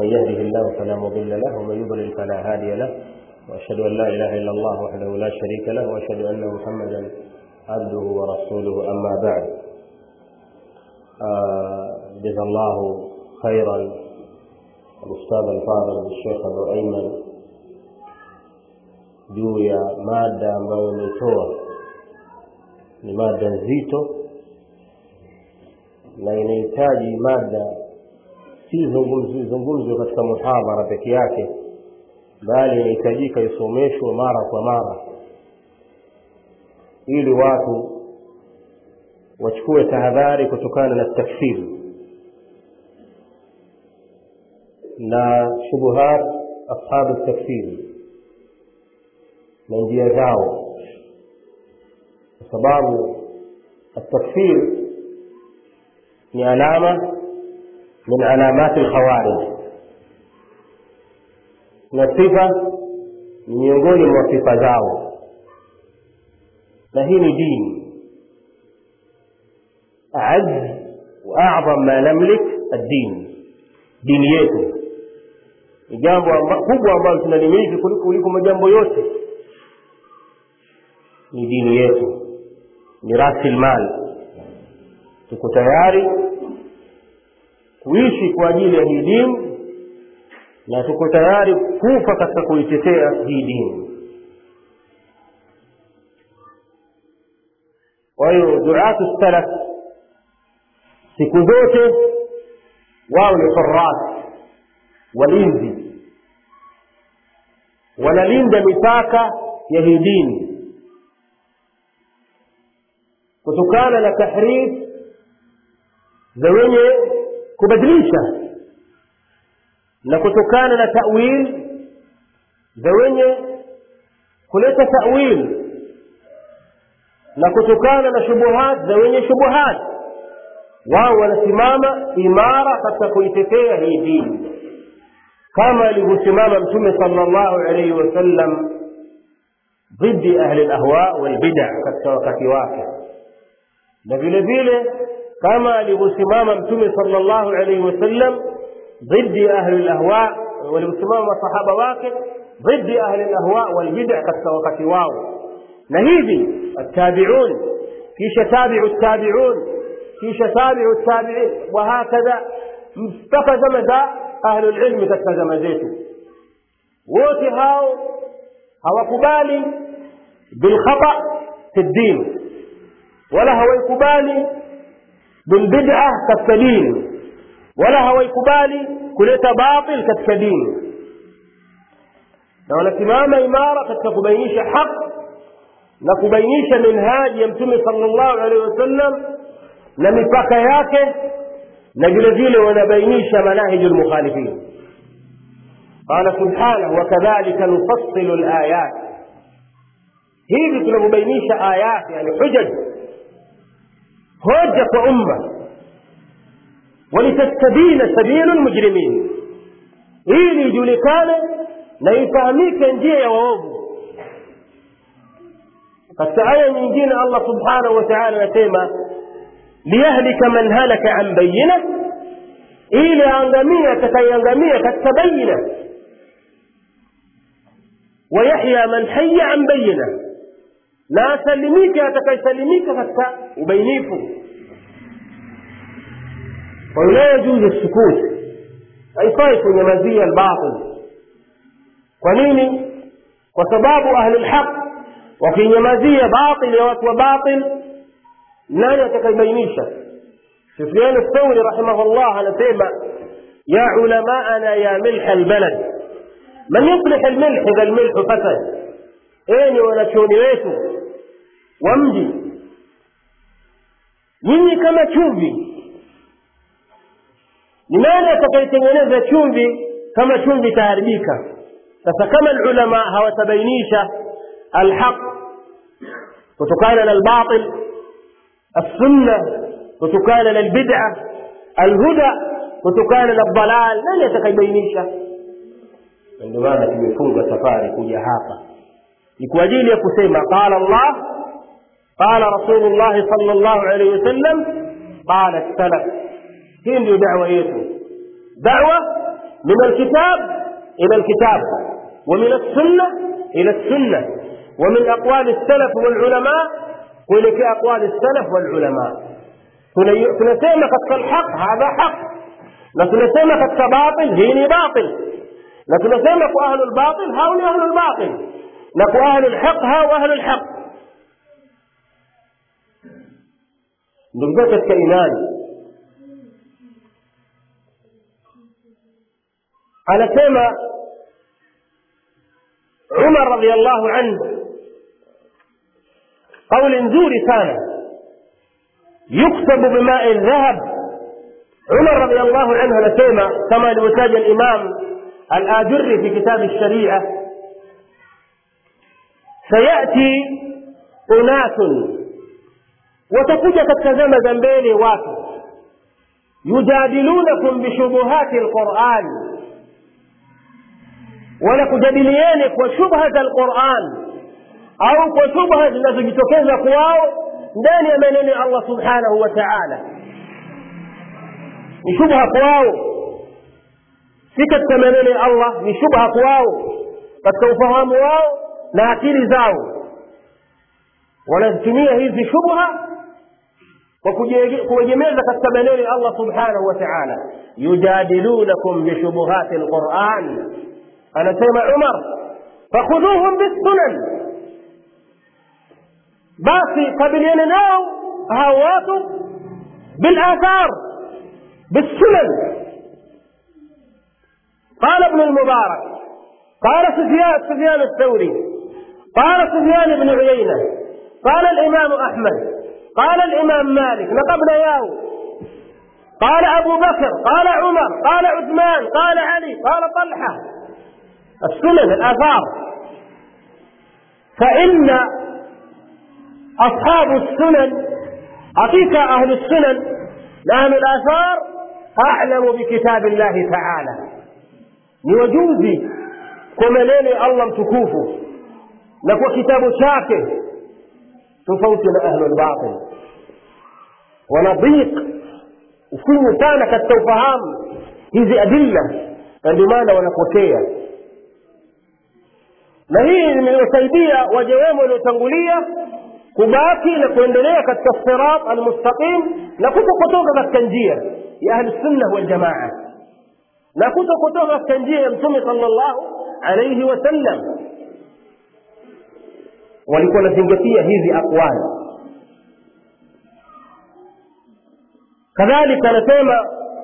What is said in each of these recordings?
من يهده الله فلا مضل له ومن يضلل فلا هادي له، وأشهد أن لا إله إلا الله وحده لا شريك له، وأشهد أن محمدا عبده ورسوله. أما بعد، جزا الله خيرا الأستاذ الفاضل الشيخ أبو أيمن juu ya mada ambayo imetoa. Ni mada nzito na inahitaji mada si zungumzo katika muhadhara peke yake, bali inahitajika isomeshwe mara kwa mara ili watu wachukue tahadhari kutokana na takfiri na shubuhat ashabu takfiri na njia zao, kwa sababu التكفير ni alama min alamat al-khawarij, na sifa ni miongoni mwa sifa zao, na hii ni dini. أعز وأعظم ما نملك الدين. dini yetu ni jambo kubwa ambalo tunalimiliki kuliko majambo yote. ni dini yetu, ni rasil mal. Tuko tayari kuishi kwa ajili ya hii dini na tuko tayari kufa katika kuitetea hii dini. Kwa hiyo duatu salaf siku zote wao ni faras, walinzi, wanalinda mipaka ya hii dini kutokana na tahrif za wenye kubadilisha, na kutokana na ta'wil za wenye kuleta ta'wil, na kutokana na shubuhat za wenye shubuhat. Wao wanasimama imara katika kuitetea hii dini kama alivyosimama Mtume sallallahu alayhi wasallam dhidi ahli al-ahwa wal bid'ah katika wakati wake, na vile vile kama alivyosimama Mtume sallallahu alayhi wasallam dhidi ahli al-ahwa, waliosimama masahaba wake dhidi ahli al-ahwa wal bid'ah katika wakati wao. Na hivi at-tabi'un kisha tabi'u at-tabi'un kisha tabi'u at-tabi'in wa hakadha mpaka zama za ahli al-ilm katika zama zetu. Wote hao hawakubali bil khata' fi din, wala hawakubali bil bid'ah katika dini, wala hawakubali kuleta batil katika dini, na wanasimama imara katika kubainisha haki na kubainisha minhaji ya Mtume sallallahu alaihi wasallam na mipaka yake, na vile vile wanabainisha manahij al-mukhalifin. Qala subhanahu wa kadhalika nufassilu al-ayat, hivi tunabainisha ayat, yani hujaj, hoja kwa umma, walitastabina sabilu al-mujrimin, ili ijulikane na ifahamike njia ya waovu. katika aya nyingine Allah subhanahu wa ta'ala anasema liyahlika man halaka an bayyinah, ili angamia atakayeangamia katika bayina, wa yahya man hayya an bayyinah, na asalimike atakayesalimika katika ubainifu. wala yajuzu sukut, haifai kunyamazia al-batil. kwa nini? kwa sababu ahli al-haq wakinyamazia batil ya watu wa batil, nani atakayebainisha? Sufyan ath-Thawri rahimahullah anasema ya ulamaana ya milh al-balad man yuslih al-milh idha al-milh fasad, enyi wanachuoni wetu wa mji, nyinyi kama chumvi, ni nani atakayetengeneza chumvi kama chumvi itaharibika? Sasa kama ulama hawatabainisha al-haq kutokana na al-batil, السنة kutokana na al-bid'ah, al-huda kutokana na dalal, nani atakayebainisha? Ndio maana tumefunga safari kuja hapa ni kwa ajili ya kusema qala Allah, qala Rasulullah sallallahu alayhi wasallam, qala salaf. Hii ndio da'wa yetu, da'wa من الكتاب إلى الكتاب، ومن السنة إلى السنة، ومن أقوال السلف والعلماء ولك أقوال السلف والعلماء. tunasema katika الحق هذا حق، na tunasema katika باطل hii باطل، na tunasema kwa ahlu الباطل hao ni ahlu الباطل، na kwa ahlu الحق hao ahlu الحق. ndugu zangu katika imani, anasema Umar radhiyallahu anhu قول nzuri sana, يكتب بماء الذهب. عمر رضي الله عنه anasema kama alivyotaja الإمام الآجري في كتاب الشريعة: سيأتي أناس، watakuja katika zama za mbele watu, yujadilunakum bishubuhati alquran, wala kujadiliane kwa shubha za alquran au kwa shubha zinazojitokeza kwao ndani ya maneno ya Allah subhanahu wa ta'ala. ni shubha kwao, si katika maneno ya Allah, ni shubha kwao katika ufahamu wao na akili zao. wanazitumia hizi shubha kwa kuegemeza katika maneno ya Allah subhanahu wa ta'ala. yujadilunakum bishubuhati alquran, anasema Umar, fakhudhuhum bisunan, basi kabiliana nao hao watu bilathar بالسنن. قال ابن المبارك، قال سفيان الثوري، قال سفيان بن عيينة، قال الإمام أحمد، قال الإمام مالك نقبنا ياو، قال أبو بكر، قال عمر، قال عثمان، قال علي، قال طلحة. السنن الآثار. فإن أصحاب السنن حقيقة أهل السنن لهم الآثار أعلم بكتاب الله تعالى، نوجوزي كمالين الله متكوفه لكو كتاب شاكه تفوتنا أهل الباطل. ونضيق وفي مكانك التوفهام هذه أدلة عندما ونقوتية نهي من الوسيدية وجوام والتنقلية kubaki na kuendelea katika sirat almustaqim, na kutoka katika njia ya ahli sunna wal jamaa, na kutoka katika njia ya Mtume sallallahu alayhi wasallam. walikuwa wanazingatia hizi aqwali. kadhalika anasema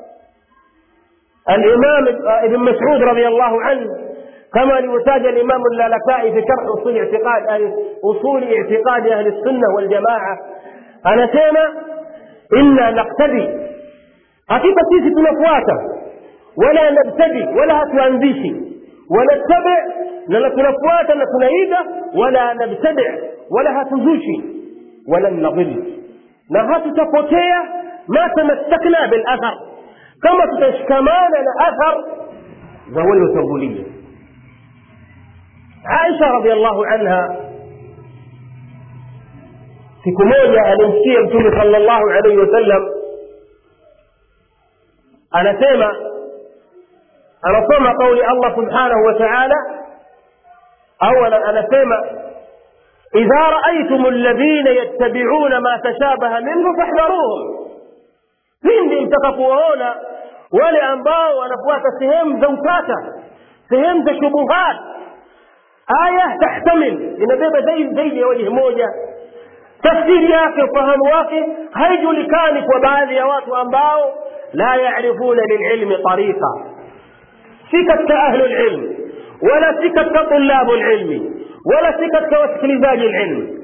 al-Imam Ibn Mas'ud radiyallahu anhu كما لوتاج الإمام اللالكائي في شرح أصول اعتقاد أهل السنة والجماعة، أنا سيما إنا نقتدي حقيقة سيسي تنفواتا ولا نبتدي ولا هتوانزيشي، ونتبع لنتنفواتا نتنعيدا ولا نبتدع ولا هتزوشي ولا نضل، نهات تفوتيا ما تمسكنا بالأثر كما تتشكمان الأثر ذوي التنبولية. عائشة رضي الله عنها في كموجة الانسية Mtume صلى الله عليه وسلم أنا سمع قول الله سبحانه وتعالى أولا أنا سمع إذا رأيتم الذين يتبعون ما تشابه منه فاحذروهم. pindi mtakapoona wale ambao wanafuata sehemu za utata, sehemu za shubuhat. aya tahtamil, inabeba zaidi ya wajhi moja, tafsiri yake ufahamu wake haijulikani kwa baadhi ya watu ambao la yaarifuna lililmi tariqa, si katika ahlu alilm wala si katika tulabu alilmi wala si katika wasikilizaji alilm.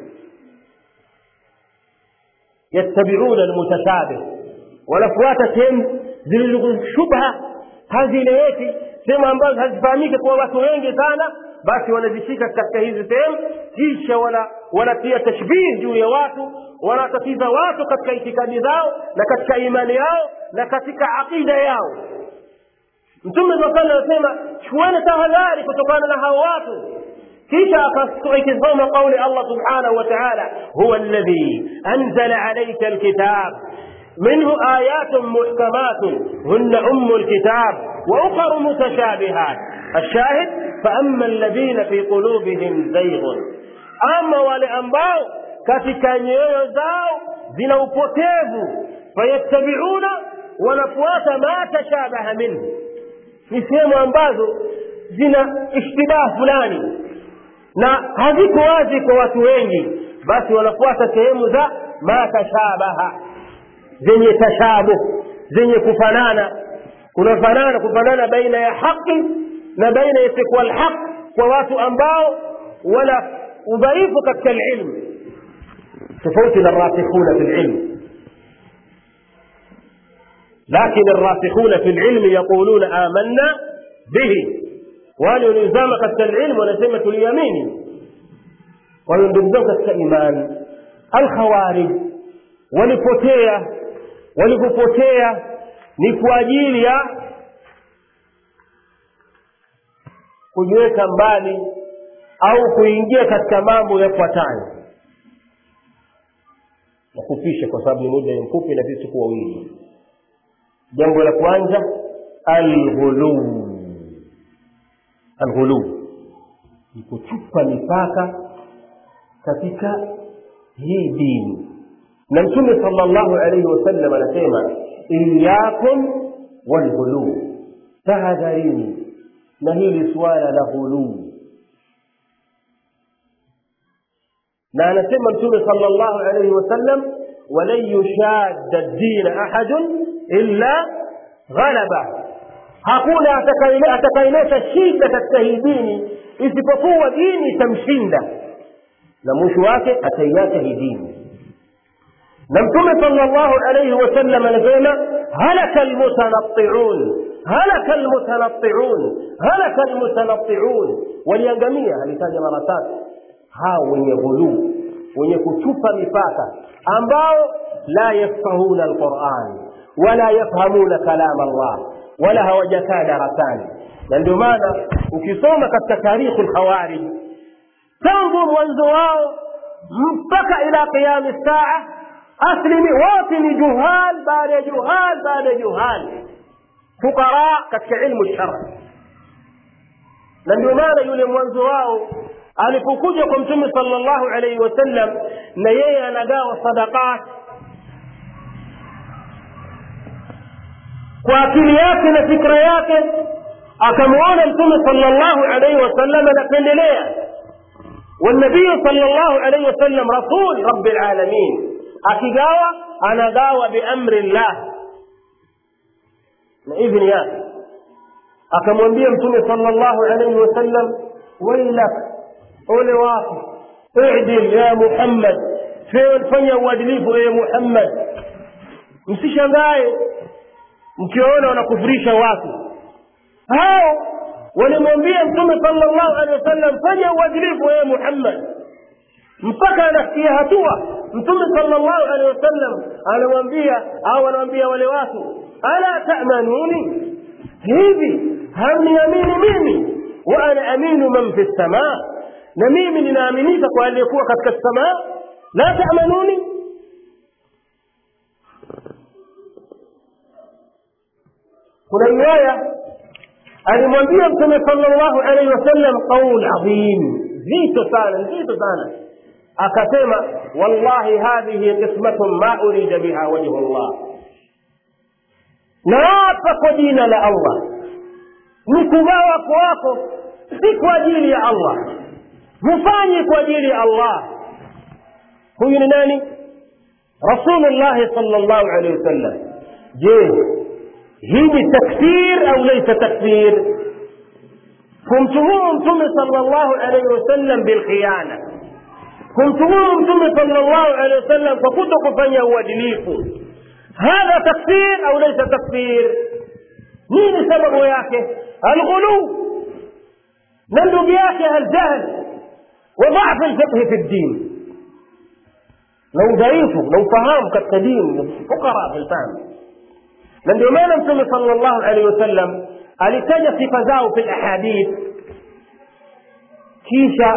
yattabi'una almutashabih, wanafuata sehemu zilizoshubha hazileti, sehemu ambazo hazifahamiki kwa watu wengi sana, basi wanazishika katika hizi sehemu, kisha wanatia tashbih juu ya watu, wanatatiza watu katika itikadi zao na katika imani yao na katika aqida yao. Mtume sallallahu alayhi wasallam anasema chukueni tahadhari kutokana na hao watu, kisha akasoma kauli Allah subhanahu wa ta'ala, huwa alladhi anzala alayka alkitab منه آيات محكمات هن أم الكتاب وأخر متشابهات. الشاهد فأما الذين في قلوبهم زيغ، أما ولأنباو katika nyoyo zao zina upotevu, fayattabi'una, wanafuata ma tashabaha minhu, ni sehemu ambazo zina ishtibah fulani na haziko wazi kwa watu wengi, basi wanafuata sehemu za ma tashabaha, zenye tashabuh, zenye kufanana baina ya haki na baina ya siku al-haq, kwa watu ambao wala udhaifu katika ilmu, tofauti na rasikhuna fil ilm. لكن الراسخون في العلم يقولون آمنا به، ولنزام katika العلم ونسمة اليمين ونندمزوك katika iman. Al-Khawarij walipopotea ni kwa ajili ya kujiweka mbali au kuingia katika mambo yafuatayo. Nakupisha kwa sababu ni muda mfupi na sisi kwa wingi. Jambo la kwanza, al-ghulu. Al-ghulu ni kuchupa mipaka katika hii dini. Na Mtume sallallahu alayhi wasallam anasema iyyakum wal-ghulu, tahadharini na hili swala la ghulu. na anasema Mtume sallallahu alayhi wasallam walan yushadda ad-din ahadun illa ghalaba, hakuna atakayeleta shida katika hii dini isipokuwa dini itamshinda na mwisho wake ataiacha hii dini. na Mtume sallallahu alayhi wasallam anasema halaka almutanatti'un, halaka almutanatti'un, halaka almutanatti'un, waliangamia. Alitaja mara tatu hao wenye ghulu, wenye kuchupa mipaka, ambao la yafahuna alquran wala yafhamuna kalam Allah wala hawajakaa darasani. na ndio maana ukisoma katika tarikh al-Khawarij tangu mwanzo wao mpaka ila qiyam as-saa, aslimi wote ni juhal baada juhal baada juhal, fuqara katika ilmu ash-shar'. na ndio maana yule mwanzo wao alipokuja kwa Mtume sallallahu alayhi wasallam na yeye anagawa sadaqat kwa akili yake na fikra yake, akamuona Mtume sallallahu alayhi wasallam anapendelea, والنبي صلى الله عليه وسلم رسول رب العالمين, akigawa anagawa biamri Allah na idhni yake. akamwambia Mtume sallallahu alayhi wasallam wailak, ole wako, i'dil ya Muhammad, fanya uadilifu ya Muhammad. msishangae mkiona wanakufurisha watu hao. walimwambia Mtume sallallahu alaihi wasallam fanya uadilifu ya Muhammad, mpaka anafikia hatua Mtume sallallahu alaihi wasallam anawaambia wale watu, ala ta'manuni, hivi hamniamini mimi, wa ana aminu man fi samaa, na mimi ninaaminika kwa aliyekuwa katika samaa, la ta'manuni. kuna riwaya alimwambia Mtume sallallahu alayhi wasallam qaul adhim, zito sana, akasema wallahi hadhihi qismatun ma urida biha wajhu Allah, naapa kwa jina la Allah, ni kugawa kwako si kwa ajili ya Allah, mfanye kwa ajili ya Allah. huyu ni nani? Rasulullah sallallahu alayhi wasallam. je, hii ni takfir au laysa takfir? kumtuhumu Mtume sallallahu alayhi wasallam bilkhiyana, kumtuhumu Mtume sallallahu alayhi wasallam kwa kutokufanya uadilifu, hadha takfir au laysa takfir? nini sababu yake? alghulu, na ndugu yake aljahl wa dha'f alfiqh fi ad-din, na udhaifu na ufahamu katika dini, fuqara fil fahm. na ndio maana Mtume sallallahu alayhi wasallam alitaja sifa zao fil ahadith, kisha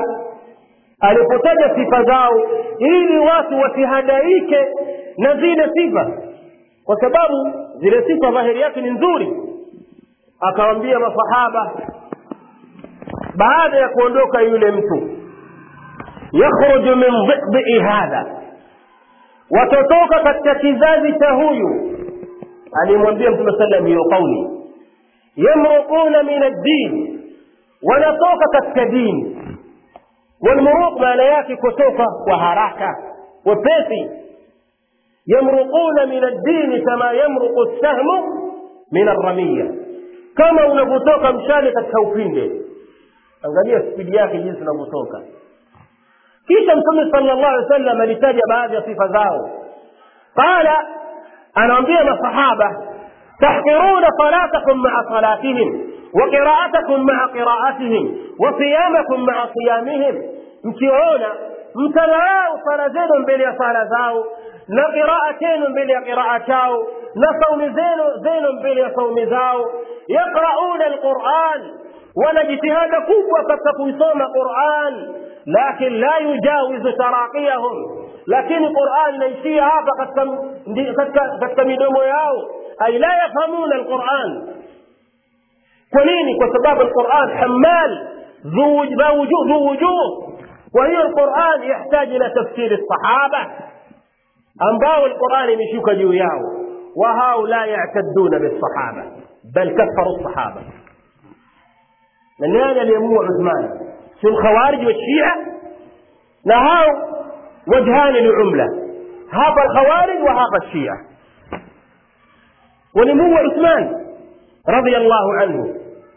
alipotaja sifa zao ili watu wasihadaike na zile sifa, kwa sababu zile sifa dhahiri yake ni nzuri. Akawaambia masahaba baada ya kuondoka yule mtu, yakhruju min dhibbi hadha, watotoka katika kizazi cha huyu. Alimwambia Mtume sallallahu alayhi wasallam hiyo kauli, yamruquna min ad-din, wanatoka katika dini. Walmuruq maana yake kutoka kwa haraka wepesi. Yamruquna min ad-din kama yamruqu as-sahmu min ar-ramiyya, kama unapotoka mshale katika upinde. Angalia spidi yake jinsi inavyotoka. Kisha Mtume sallallahu alaihi wasallam alitaja baadhi ya sifa zao. Qala, anaambia masahaba, tahqiruna salatakum ma'a salatihim wa qira'atakum ma'a qira'atihim wa siyamakum ma'a siyamihim, mkiona mtadharau sala zenu mbele ya sala zao, na qiraa zenu mbele ya qiraa zao, na saumu zenu mbele ya saumu zao. Yaqra'una al-Qur'an, wana jitihada kubwa katika kuisoma Qur'an, lakin la yujawizu taraqiyahum, lakini Qur'an inaishia hapa katika midomo yao, ay la yafhamuna al-Qur'an. Kwa nini? Kwa sababu al-Qur'an hammal dhu wujuh, wa hiyo al-Qur'an yahitaji ila tafsir as-sahaba ambao al-Qur'an imeshuka juu yao, wa haula ya'tadduna bis-sahaba bal kaffaru as-sahaba. na nani aliamua Uthman? Si al-Khawarij wa Shia, na hao wajhani li'umla, hapa al-Khawarij wa hapa Shia. walimua Uthman radiyallahu anhu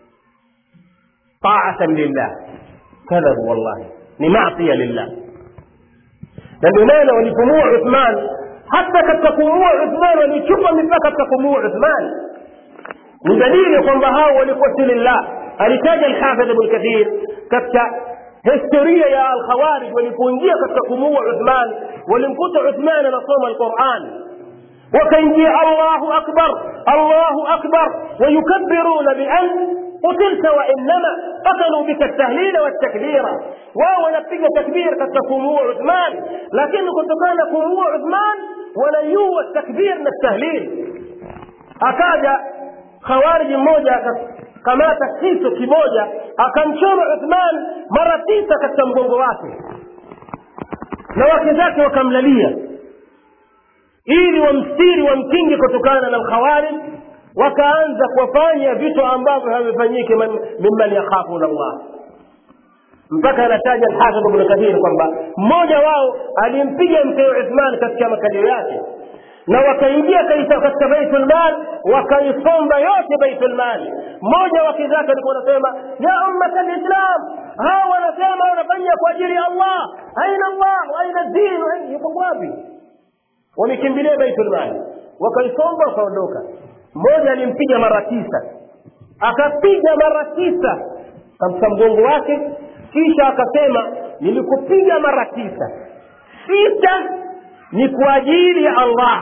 ta'atan lillah, kadhabu wallahi, ni maasiya lillah. na ndio maana walipomua Uthman, hata katika kumua Uthman walichupa mipaka katika kumua Uthman. ni dalili kwamba hao walikuwa si lillah. alitaja al-Hafidh Ibn Kathir katika historia ya al-Khawarij, walipoingia katika kumua Uthman, walimkuta Uthman anasoma al-Qur'an, wakaingia Allahu akbar Allahu akbar, wayukabiruna bi'an qutilta wa innama qatalu bika at-tahlila wat-takbira. wao wanapiga takbir katika kumua Uthman, lakini kutokana na kumua Uthman wanayua takbir na tahlil. akaja Khawarij mmoja kamata kisu kimoja akamchoma Uthman mara 9 katika mgongo wake, na wake zake wakamlalia ili wamstiri wamkinge kutokana na al-Khawarij. wakaanza kufanya vitu ambavyo havifanyiki mimman yakhafuna Allah. mpaka anataja al-Hafidh Ibn Kathir kwamba mmoja wao alimpiga mke wa Uthman katika makalio yake, na wakaingia katika Baitul Mal wakaisomba yote Baitul Mal. mmoja wa kizaka alikuwa anasema, ya ummat al-Islam, hawa wanasema wanafanya kwa ajili ya Allah, aina Allah aina din, yuko wapi? wamekimbilia Baitul Mal wakaisomba wakaondoka. mmoja alimpiga mara 9, akapiga mara 9 katika mgongo wake, kisha akasema, nilikupiga mara 9, 6 ni kwa ajili ya Allah,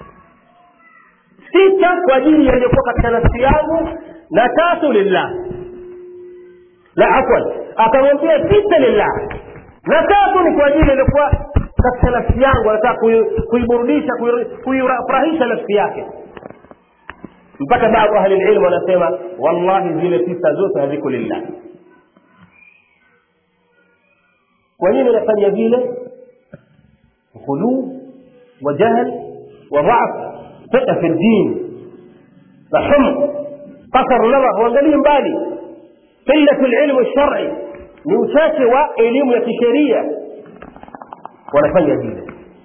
6 kwa ajili ya ilikuwa katika nafsi yangu, na 3 lillah. la afwan, akamwambia 6 lillah na 3 ni kwa ajili ilikuwa katika nafsi yangu, anataka kuiburudisha kuifurahisha nafsi yake. mpaka baadhi ya ahli ilmu wanasema wallahi zile 9 zote haziko lillah. kwa nini wanafanya vile? khulu wa jahl wa dha'f fi ad-din, fahum qasar nazar, waangalie mbali. qillatul ilm ash-shar'i, ni uchache wa elimu ya kisheria, wanafanya vile.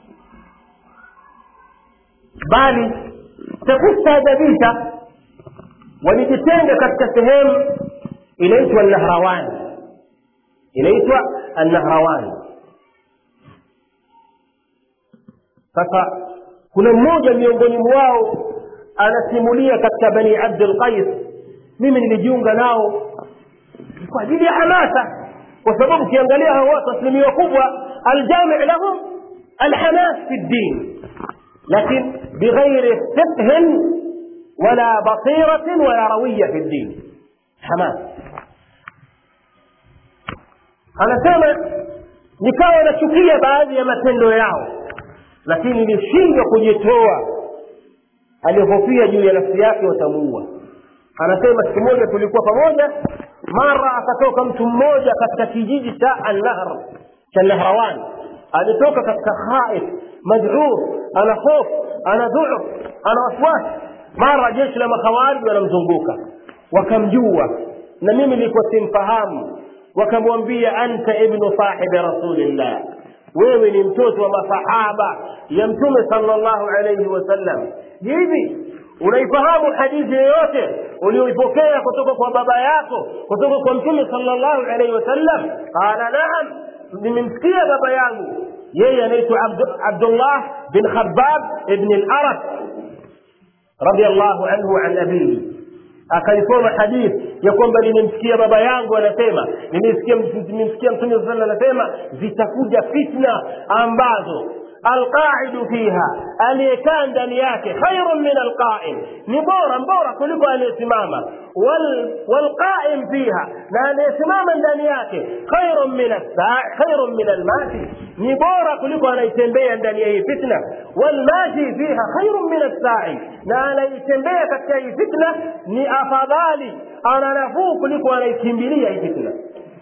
bali takustajabisha, walijitenga katika sehemu inaitwa Nahrawan, sasa kuna mmoja miongoni mwao anasimulia katika Bani Abdul Qais, mimi nilijiunga nao kwa ajili ya hamasa, kwa sababu kiangalia hao watu asilimia kubwa aljami' lahum alhamas fi ad-din, lakin bighairi fiqh wala basira wala rawiyya fi ad-din. hamas anasema nikawa nachukia baadhi ya matendo yao, lakini nilishindwa kujitoa alihofia juu ya nafsi yake watamuua. Anasema siku moja tulikuwa pamoja, mara akatoka mtu mmoja katika kijiji cha Al-Nahr cha Nahrawan, alitoka katika khaif mad'ur, ana hofu, ana dhu'f, ana waswasi. Mara jeshi la makhawarij wanamzunguka, wakamjua na mimi nilikuwa simfahamu, wakamwambia anta ibnu sahibi rasulillah, wewe ni mtoto wa masahaba ya mtume sallallahu alayhi wasallam. Hivi unaifahamu hadithi yoyote uliyoipokea kutoka kwa baba yako kutoka kwa mtume sallallahu alayhi wasallam? Qala na'am, nimemsikia baba yangu, yeye anaitwa Abdullah bin Khabbab ibn al-Arat radiyallahu anhu an abihi. Akaisoma hadithi ya kwamba nimemsikia baba yangu anasema, nimemsikia mtume sallallahu alayhi anasema zitakuja fitna ambazo alqa'idu fiha, aliyekaa ndani yake khairun min alqa'im, ni bora kuliko aliyesimama, walqa'im fiha, na aliyesimama ndani yake khairun min as-sa'i khairun min al-mashi, ni bora kuliko anayetembea ndani ya hii fitna, walmashi fiha khairun min as-sa'i, na anayetembea katika hii fitna ni afadhali, ana nafuu kuliko anayekimbilia hii fitna.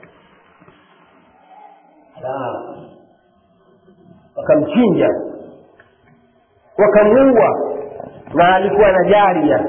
Wakamchinja, wakamuua, na alikuwa na jaria,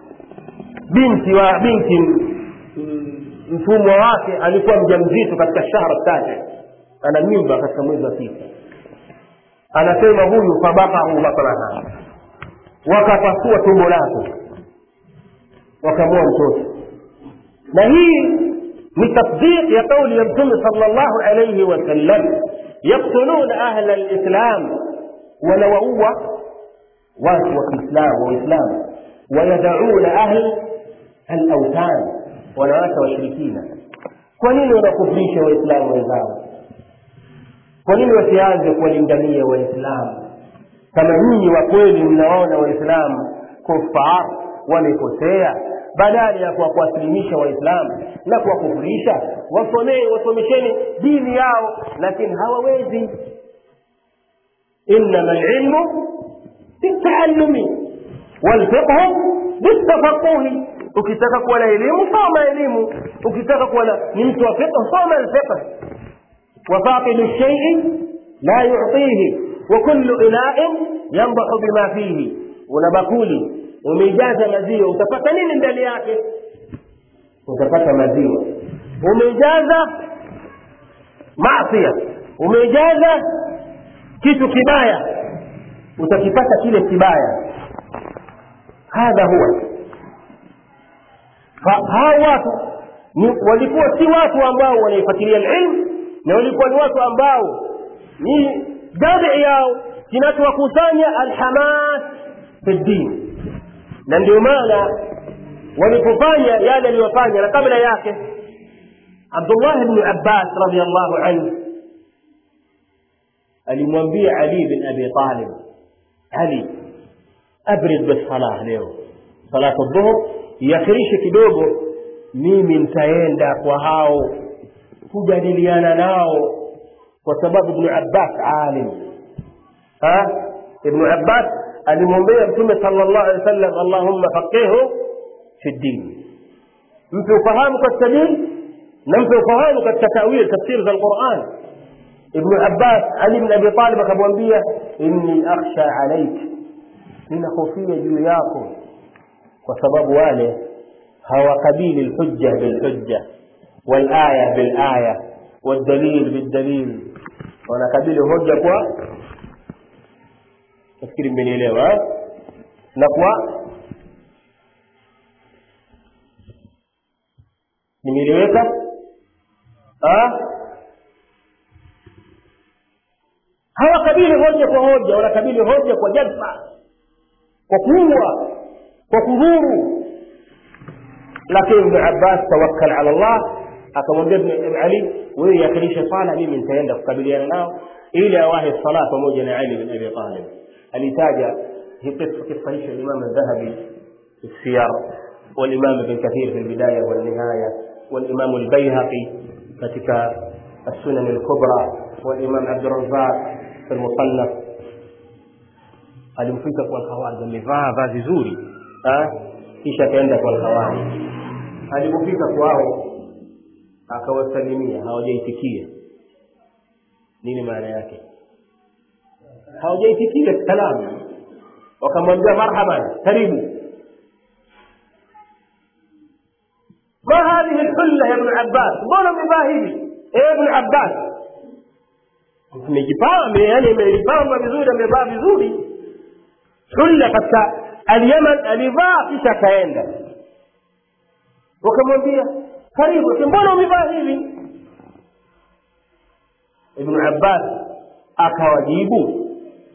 binti mtumwa wake alikuwa mjamzito katika shahra tatu, ana mimba katika mwezi wa 6. Anasema huyu fabaqahu batnaha, wakapasua tumbo lake, wakamua mtoto. Na hii ni tasdiq ya kauli ya mtume sallallahu alayhi wasallam, يقتلون أهل الإسلام ولووا واتوا الإسلام وإسلام، ويدعون أهل الأوثان ونوات وشركين. كونين ونكفريش وإسلام وإسلام، كونين وسيازك والإندمية وإسلام، كما نيني وكويل منعون وإسلام كفار ومكسية، badala ya kuwasilimisha waislamu na kuwakufurisha, wasomesheni dini yao, lakini hawawezi. inma al-ilmu bit-ta'allumi wal-fiqhu bit-tafaqquhi, ukitaka kuwa na elimu soma elimu, ukitaka kuwa ni mtu wa fiqh soma al-fiqh. wa faqidu ash-shay'i la yu'tihi wa kullu ina'in yanbahu bima fihi, unabakuli umejaza maziwa, utapata nini ndani yake? Utapata maziwa. Umejaza maasi, umejaza kitu kibaya, utakipata kile kibaya. Hadha huwa. Hawa watu walikuwa si watu ambao wanaifuatilia ilmu, na walikuwa ni watu ambao ni dabi yao kinachowakusanya alhamas fi din. Na ndio maana walipofanya yale aliyofanya, na kabla yake Abdullah ibn Abbas radiyallahu anhu alimwambia Ali bin Abi Talib, Ali, abrid bis-salah leo, salatu adh-dhuhr yakhirishe kidogo, mimi nitaenda kwa hao kujadiliana nao, kwa sababu Ibn Abbas alim. Ibn Abbas alimwambia Mtume sallallahu alaihi wasallam, Allahumma faqihhu fi din, mpe ufahamu katika dini na mpe ufahamu katika tawil tafsir za Qur'an. Ibn Abbas, Ali ibn Abi Talib akamwambia, inni akhsha alayk, ninahofia juu yako, kwa sababu wale hawakabili alhujja bilhujja walaya bilaya والدليل بالدليل, wanakabili hoja kwa nafikiri mmenielewa, na kwa nimeeleweka. Hawakabili hoja kwa hoja, wanakabili hoja kwa jazba, kwa kuua, kwa kudhuru. Lakini Ibn Abbas tawakkal ala Allah, akamwambia Ali, wewe yakalisha sala, mimi nitaenda kukabiliana nao ili awahi sala pamoja na Ali bin Abi Talib. alitaja hii kisa hii Imam al-Dhahabi في السير, والإمام ابن كثير في البداية والنهاية, والإمام البيهقي katika السنن الكبرى, والإمام عبد الرزاق في المصنف. alimfika kwa Khawarij, amevaa vazi zuri, kisha kaenda kwa Khawarij. Alipofika kwao akawasalimia, hawajaitikia. Nini maana yake? Hawajaitikia salamu. Wakamwambia marhaban, karibu. ما هذه الحلة يا ابن عباس؟ mbona umevaa hivi ibn Abbas? Amejipamba, yani amejipamba vizuri, amevaa vizuri. Hulla katika al-Yaman alivaa, kisha kaenda. Wakamwambia karibu, mbona umevaa hivi? Ibn Abbas akawajibu,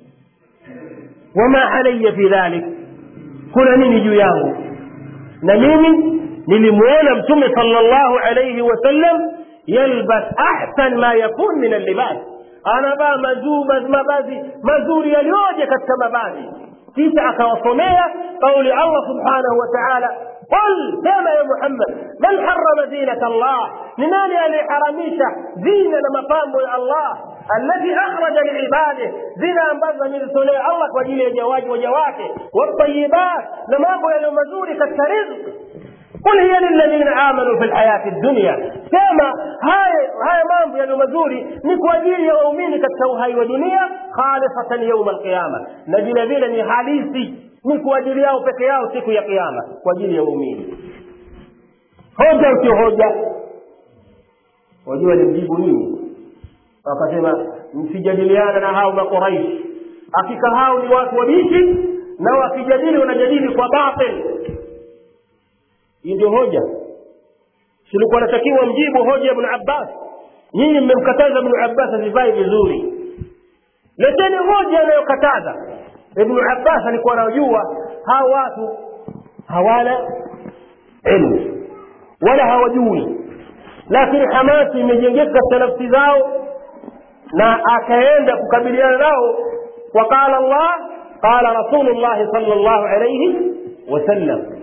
wama alayya fi dhalik, kuna nini juu yangu? Na mimi nilimuona Mtume sallallahu alayhi wasallam yalbas ahsan ma yakun min al-libas, anavaa mavazi mazuri yaliyoje katika mavazi. Kisha akawasomea kauli Allah subhanahu wa ta'ala, qul kama ya Muhammad, man harrama zinata Allah, ni nani aliharamisha zina na mapambo ya Allah, alladhi akhraja liibadihi, zina ambazo amelitolea Allah kwa ajili ya waja wake, wat-tayyibat, na mambo yaliyo mazuri katika riziki. قل هي للذين آمنوا في الحياة الدنيا، كما هاي mambo yaliyo mazuri ni kwa ajili ya waumini katika uhai wa dunia, khalisatan yawm al-qiyama, na vile vile ni halisi ni kwa ajili yao peke yao siku ya kiyama, kwa ajili ya waumini. Hoja sio hoja. Wajua nijibu nini? Wakasema msijadiliana na hao Quraysh, hakika hao ni watu wabishi, na wakijadili wanajadili kwa batil. Hii ndio hoja. Silikuwa natakiwa mjibu hoja Ibn Abbas. Nyinyi mmemkataza Ibn Abbas asivae vizuri, leteni hoja inayokataza. Ibn Abbas alikuwa anajua hao watu hawana elimu wala hawajui, lakini hamasi imejengeka katika nafsi zao, na akaenda kukabiliana nao. Waqala Allah, qala Rasulullah sallallahu alayhi wasallam.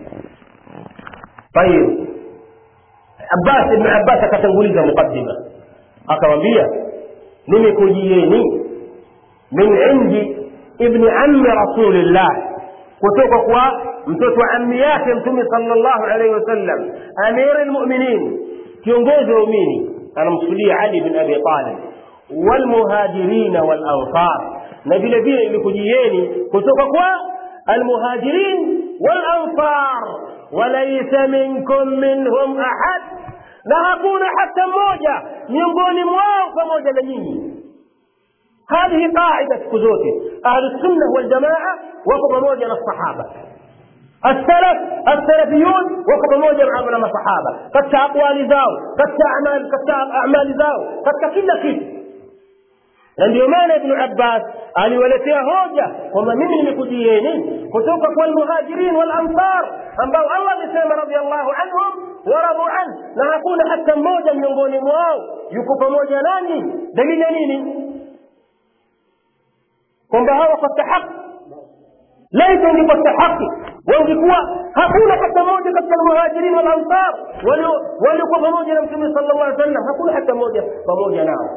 طيب Abbas, Ibn Abbas akatanguliza mukaddima, akamwambia nimekujieni min indi ibn ammi Rasulillah, kutoka kwa mtoto wa ammi yake Mtume sallallahu alayhi wasallam, amir almu'minin, kiongozi wa waumini, anamsulia Ali bin Abi Talib, wal muhajirin wal ansar, na vile vile ilikujieni kutoka kwa almuhajirin wal ansar, walaysa minkum minhum ahad, na hakuna hata mmoja miongoni mwao pamoja na nyinyi. هذه قاعدة siku zote أهل السنة والجماعة wako pamoja na sahaba. السلفيون wako pamoja na masahaba katika aqwali zao, katika amali zao, katika kila kitu. Na ndio maana Ibn Abbas aliwaletea hoja kwamba mimi nimekujieni kutoka kwa al-muhajirin wal ansar, ambao Allah amesema radiyallahu anhum wa radu an, na hakuna hata mmoja miongoni mwao yuko pamoja nani. Dalili nini? kwamba hawa kwa haki, laita ni kwa haki, wangekuwa hakuna hata mmoja katika al-muhajirin wal ansar waliokuwa pamoja na Mtume sallallahu alaihi wasallam, hakuna hata mmoja pamoja nao,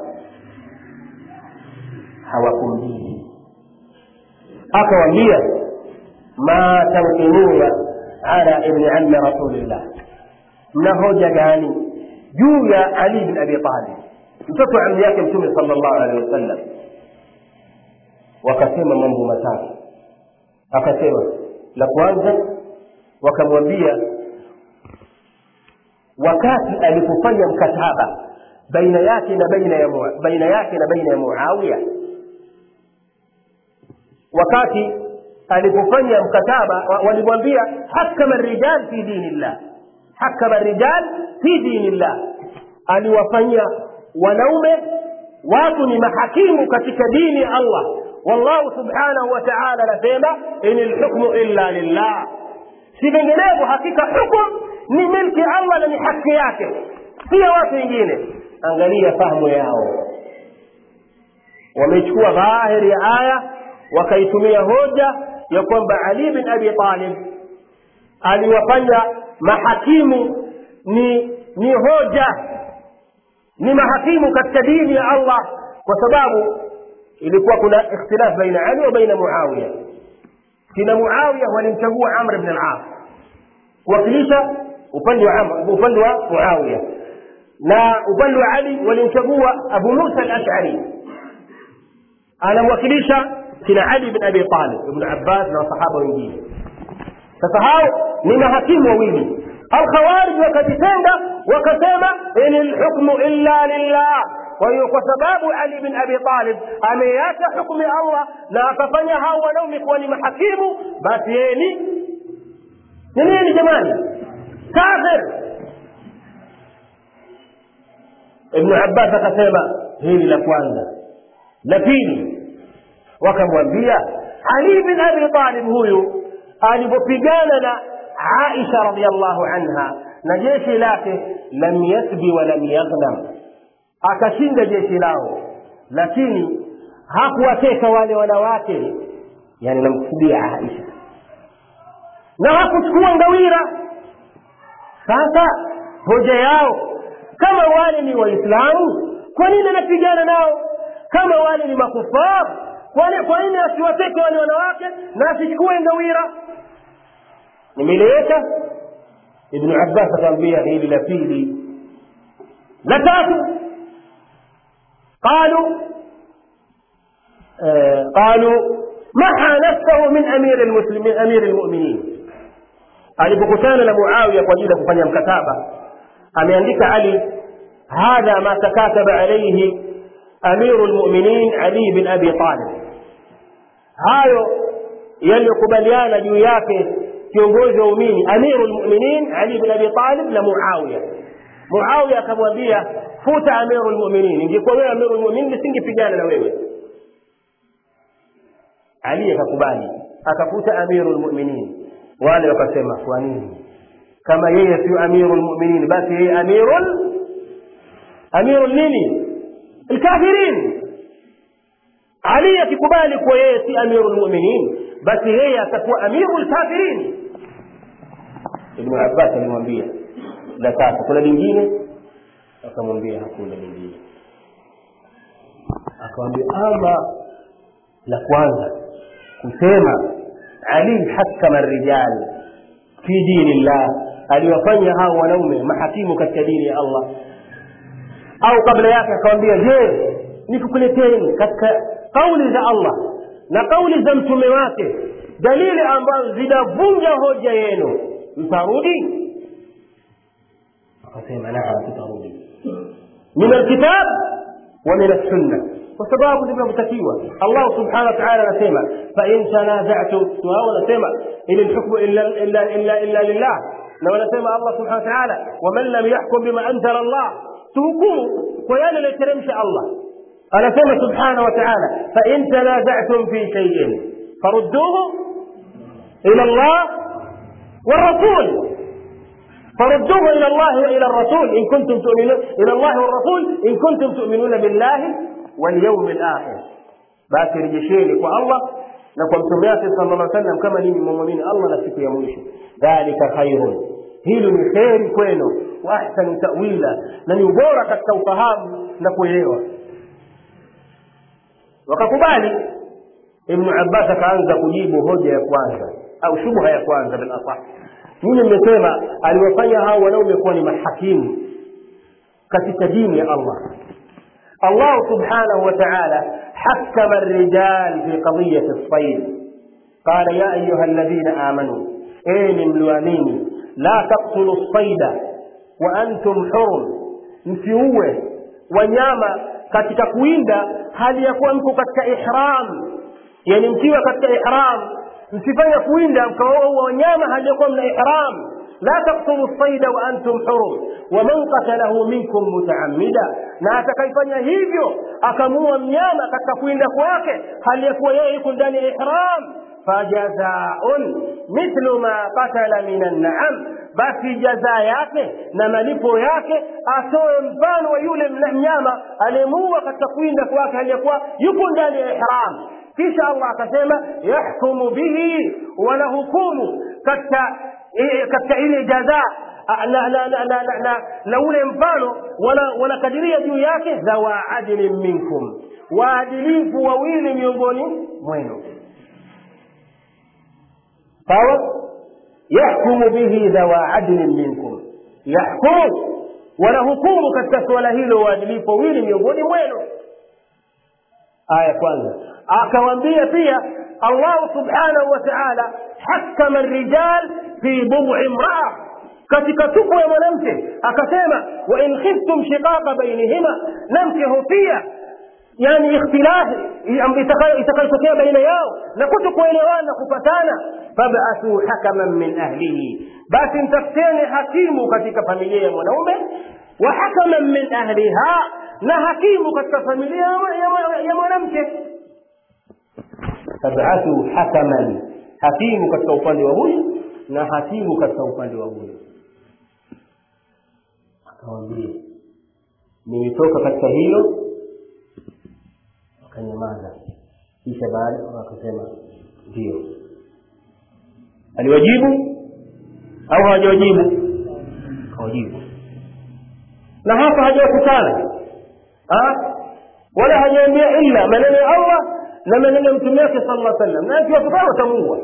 hawakumjii. Akawaambia ma tanqinuna ala ibn ammi Rasulillah, mna hoja gani juu ya Ali bin Abi Talib, mtoto wa ammi yake Mtume sallallahu alaihi wasallam? Wakasema mambo matatu. Akasema la kwanza, wakamwambia wakati alipofanya mkataba baina yake na baina ya Muawiya, wakati alipofanya mkataba walimwambia hakama ar-rijal fi dinillah, hakama ar-rijal fi dinillah, aliwafanyia wanaume watu ni mahakimu katika dini ya Allah. Wallahu subhanahu wa ta'ala anasema inil hukmu illa lillah, si vinginevyo hakika hukumu ni milki Allah na ni haki yake, si ya watu wengine. Angalia fahamu yao, wamechukua dhahiri ya aya wakaitumia hoja ya kwamba Ali bin Abi Talib aliwafanya mahakimu ni hoja, ni mahakimu katika dini ya Allah, kwa sababu ilikuwa kuna ikhtilaf baina Ali wa baina Muawiya. kina Muawiya walimchagua Amr ibn al-As kuwakilisha upande wa Muawiya, na upande wa Ali walimchagua Abu Musa al-Ash'ari anawakilisha kina Ali ibn Abi Talib, Ibn Abbas na sahaba wengine. Sasa hao ni mahakimu wawili. Al-Khawarij wakajitenga wakasema inal hukmu illa lillah, kwa hiyo kwa sababu Ali ibn Abi Talib ameacha hukumu ya Allah na akafanya hao wanaume kuwa ni mahakimu, basi yeye ni nini jamani? Kafir. Ibn Abbas akasema hili la kwanza. La pili, wakamwambia Ali ibn Abi Talib huyu alipopigana na Aisha radhiyallahu anha na jeshi lake, lam yasbi wa lam yaghnam, akashinda jeshi lao, lakini hakuwateka wale wanawake, yani namkusudia Aisha, na hakuchukua ngawira. Sasa hoja yao, kama wale ni Waislamu, kwa nini anapigana nao? Kama wale ni makufar, kwa nini asiwateke wale wanawake na asichukue ngawira? Nimeleta Ibn Abbas akamwambia hili la pili. La tatu, قالوا محى نفسه من أمير المؤمنين. alipokutana na Muawiya kwa ajili ya kufanya mkataba, ameandika Ali, hadha ma takataba alayhi أمير المؤمنين علي بن أبي طالب. hayo yaliyokubaliana juu yake kiongozi wa waumini Amirul Mu'minin Ali ibn Abi Talib na Muawiya. Muawiya akamwambia futa Amirul Mu'minin, ingekuwa wewe Amirul Mu'minin nisingepigana na wewe. Ali akakubali, akafuta Amirul Mu'minin. Wale wakasema kwa nini? Kama yeye si Amirul Mu'minin, basi yeye Amirul nini? الكافرين. علي akikubali kwa yeye si Amirul Mu'minin, basi yeye atakuwa Amirul Kafirin. Ibn Abbas alimwambia la tatu, kuna lingine? Akamwambia hakuna lingine. Akamwambia ama la kwanza kusema Ali hakama ar-rijal fi dinillah, aliwafanya hao wanaume mahakimu katika dini ya Allah. Au kabla yake akamwambia je, nikukuleteni katika kauli za Allah na kauli za mtume wake dalili ambazo zinavunja hoja yenu, mtarudi? Akasema la, tutarudi min alkitab wa min as-sunnah, kwa sababu tunavyotakiwa. Allah subhanahu wa ta'ala anasema fa in tanaza'tum, wao wanasema in al-hukmu illa lillah, na wanasema Allah subhanahu wa ta'ala wa man lam yahkum bima anzala Allah, tuhukumu kwa yale aliyoteremsha Allah. Anasema subhanahu wa ta'ala fa in tanaza'tum fi shay'in farudduhu ila Allah والرسول، فردوه إلى الله وإلى الرسول إن كنتم تؤمنون، إلى الله والرسول إن كنتم تؤمنون بالله واليوم الآخر. بس رجشيني والله لكم سمعت صلى الله عليه وسلم كما نيني مؤمنين الله نفسك يا موشي، ذلك خير، هيلو من خير كوينو وأحسن تأويلا، لن يبورك التوفهام نكويليوه. وككبالي ابن عباس كأنزا كجيبه هجة يا كوانزا au shubha ya kwanza bil asah. Mimi nimesema aliwafanya hao wanaume kuwa ni mahakimu katika dini ya Allah. Allah subhanahu wa ta'ala hakama ar-rijal fi qadiyati as-sayd, qala ya ayyuha alladhina amanu ayni mluamini la taqtulu as-sayda wa antum hurum, msiuwe wanyama katika kuinda hali ya kuwa mko katika ihram, yani mkiwa katika ihram msifanye kuinda mkaua wanyama hali ya kuwa mna ihram. la taqtulu as-sayda wa antum hurum wa man qatalahu minkum muta'ammida, na atakayefanya hivyo akamua mnyama katika kuinda kwake hali ya kuwa yeye yuko ndani ya ihram, fajazaa'un mithlu ma qatala min an-na'am, basi jazaa yake na malipo yake atoe mfano wa yule mnyama aliyemua katika kuinda kwake hali ya kuwa yuko ndani ya ihram. Kisha Allah akasema yahkumu bihi, wala hukumu katika ile jaza na ule mfano wanakadiria juu yake zawa adilin minkum, waadilifu wawili miongoni mwenu. sawa. Yahkumu bihi dhawa adlin minkum, yahkumu, wanahukumu katika swala hilo waadilifu wawili miongoni mwenu. Aya kwanza. Akawaambia pia Allah subhanahu wa ta'ala hakama ar-rijal fi bud'i imra'a, katika tupu ya mwanamke akasema wa in khiftum shiqaqa bainihima, namke pia yani ikhtilaf itakayotokea baina yao na kutokuelewana kupatana, fab'athu hakaman min ahlihi, basi mtafuteni hakimu katika familia ya mwanaume, wa hakaman min ahliha, na hakimu katika familia ya mwanamke. Fab'athu hakaman, hakimu katika upande wa huyu na hakimu katika upande wa huyu. Akawaambia nimetoka katika hilo, akanyamaza. Kisha baada akasema ndio. Aliwajibu au hajawajibu? Kawajibu. Na hapa hajawatukana wala hajaambia illa maneno ya Allah na maneno ya mtume wake sallallahu alaihi wasallam, na akiwatukana watamuua.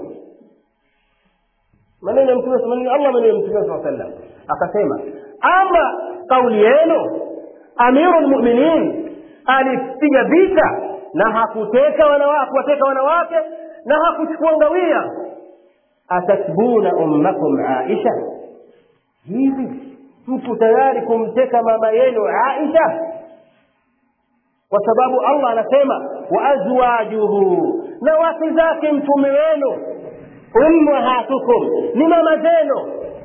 Maneno ya mtume, maneno ya Allah, maneno ya mtume sallallahu alaihi wasallam. Akasema ama kauli yenu, amirul mu'minin alipiga vita na hakuteka wanawake na hakuchukua ngawia. Atasbuna ummakum Aisha, hivi mtu tayari kumteka mama yenu Aisha? Kwa sababu Allah anasema wa azwajuhu, na wake zake mtume wenu, ummahatukum, ni mama zenu.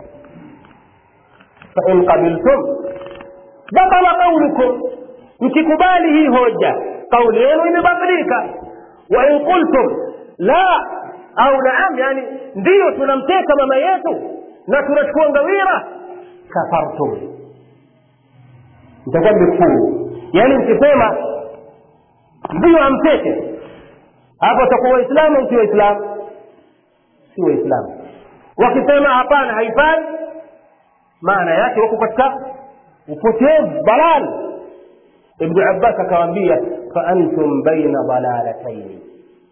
Fa in qabiltum batala qawlukum, mkikubali hii hoja kauli yenu imebadilika. Wa in qultum la au naam, yani ndio tunamteka mama yetu na tunachukua ngawira, kafartum, mtakuwa mkuu. Yani mkisema ndio amteke, hapo takuwa Waislamu au si Waislamu? Si Waislamu. Wakisema hapana haifai, maana yake wako katika upotevu, balal. Ibn Abbas akawaambia fa antum baina dalalatayn,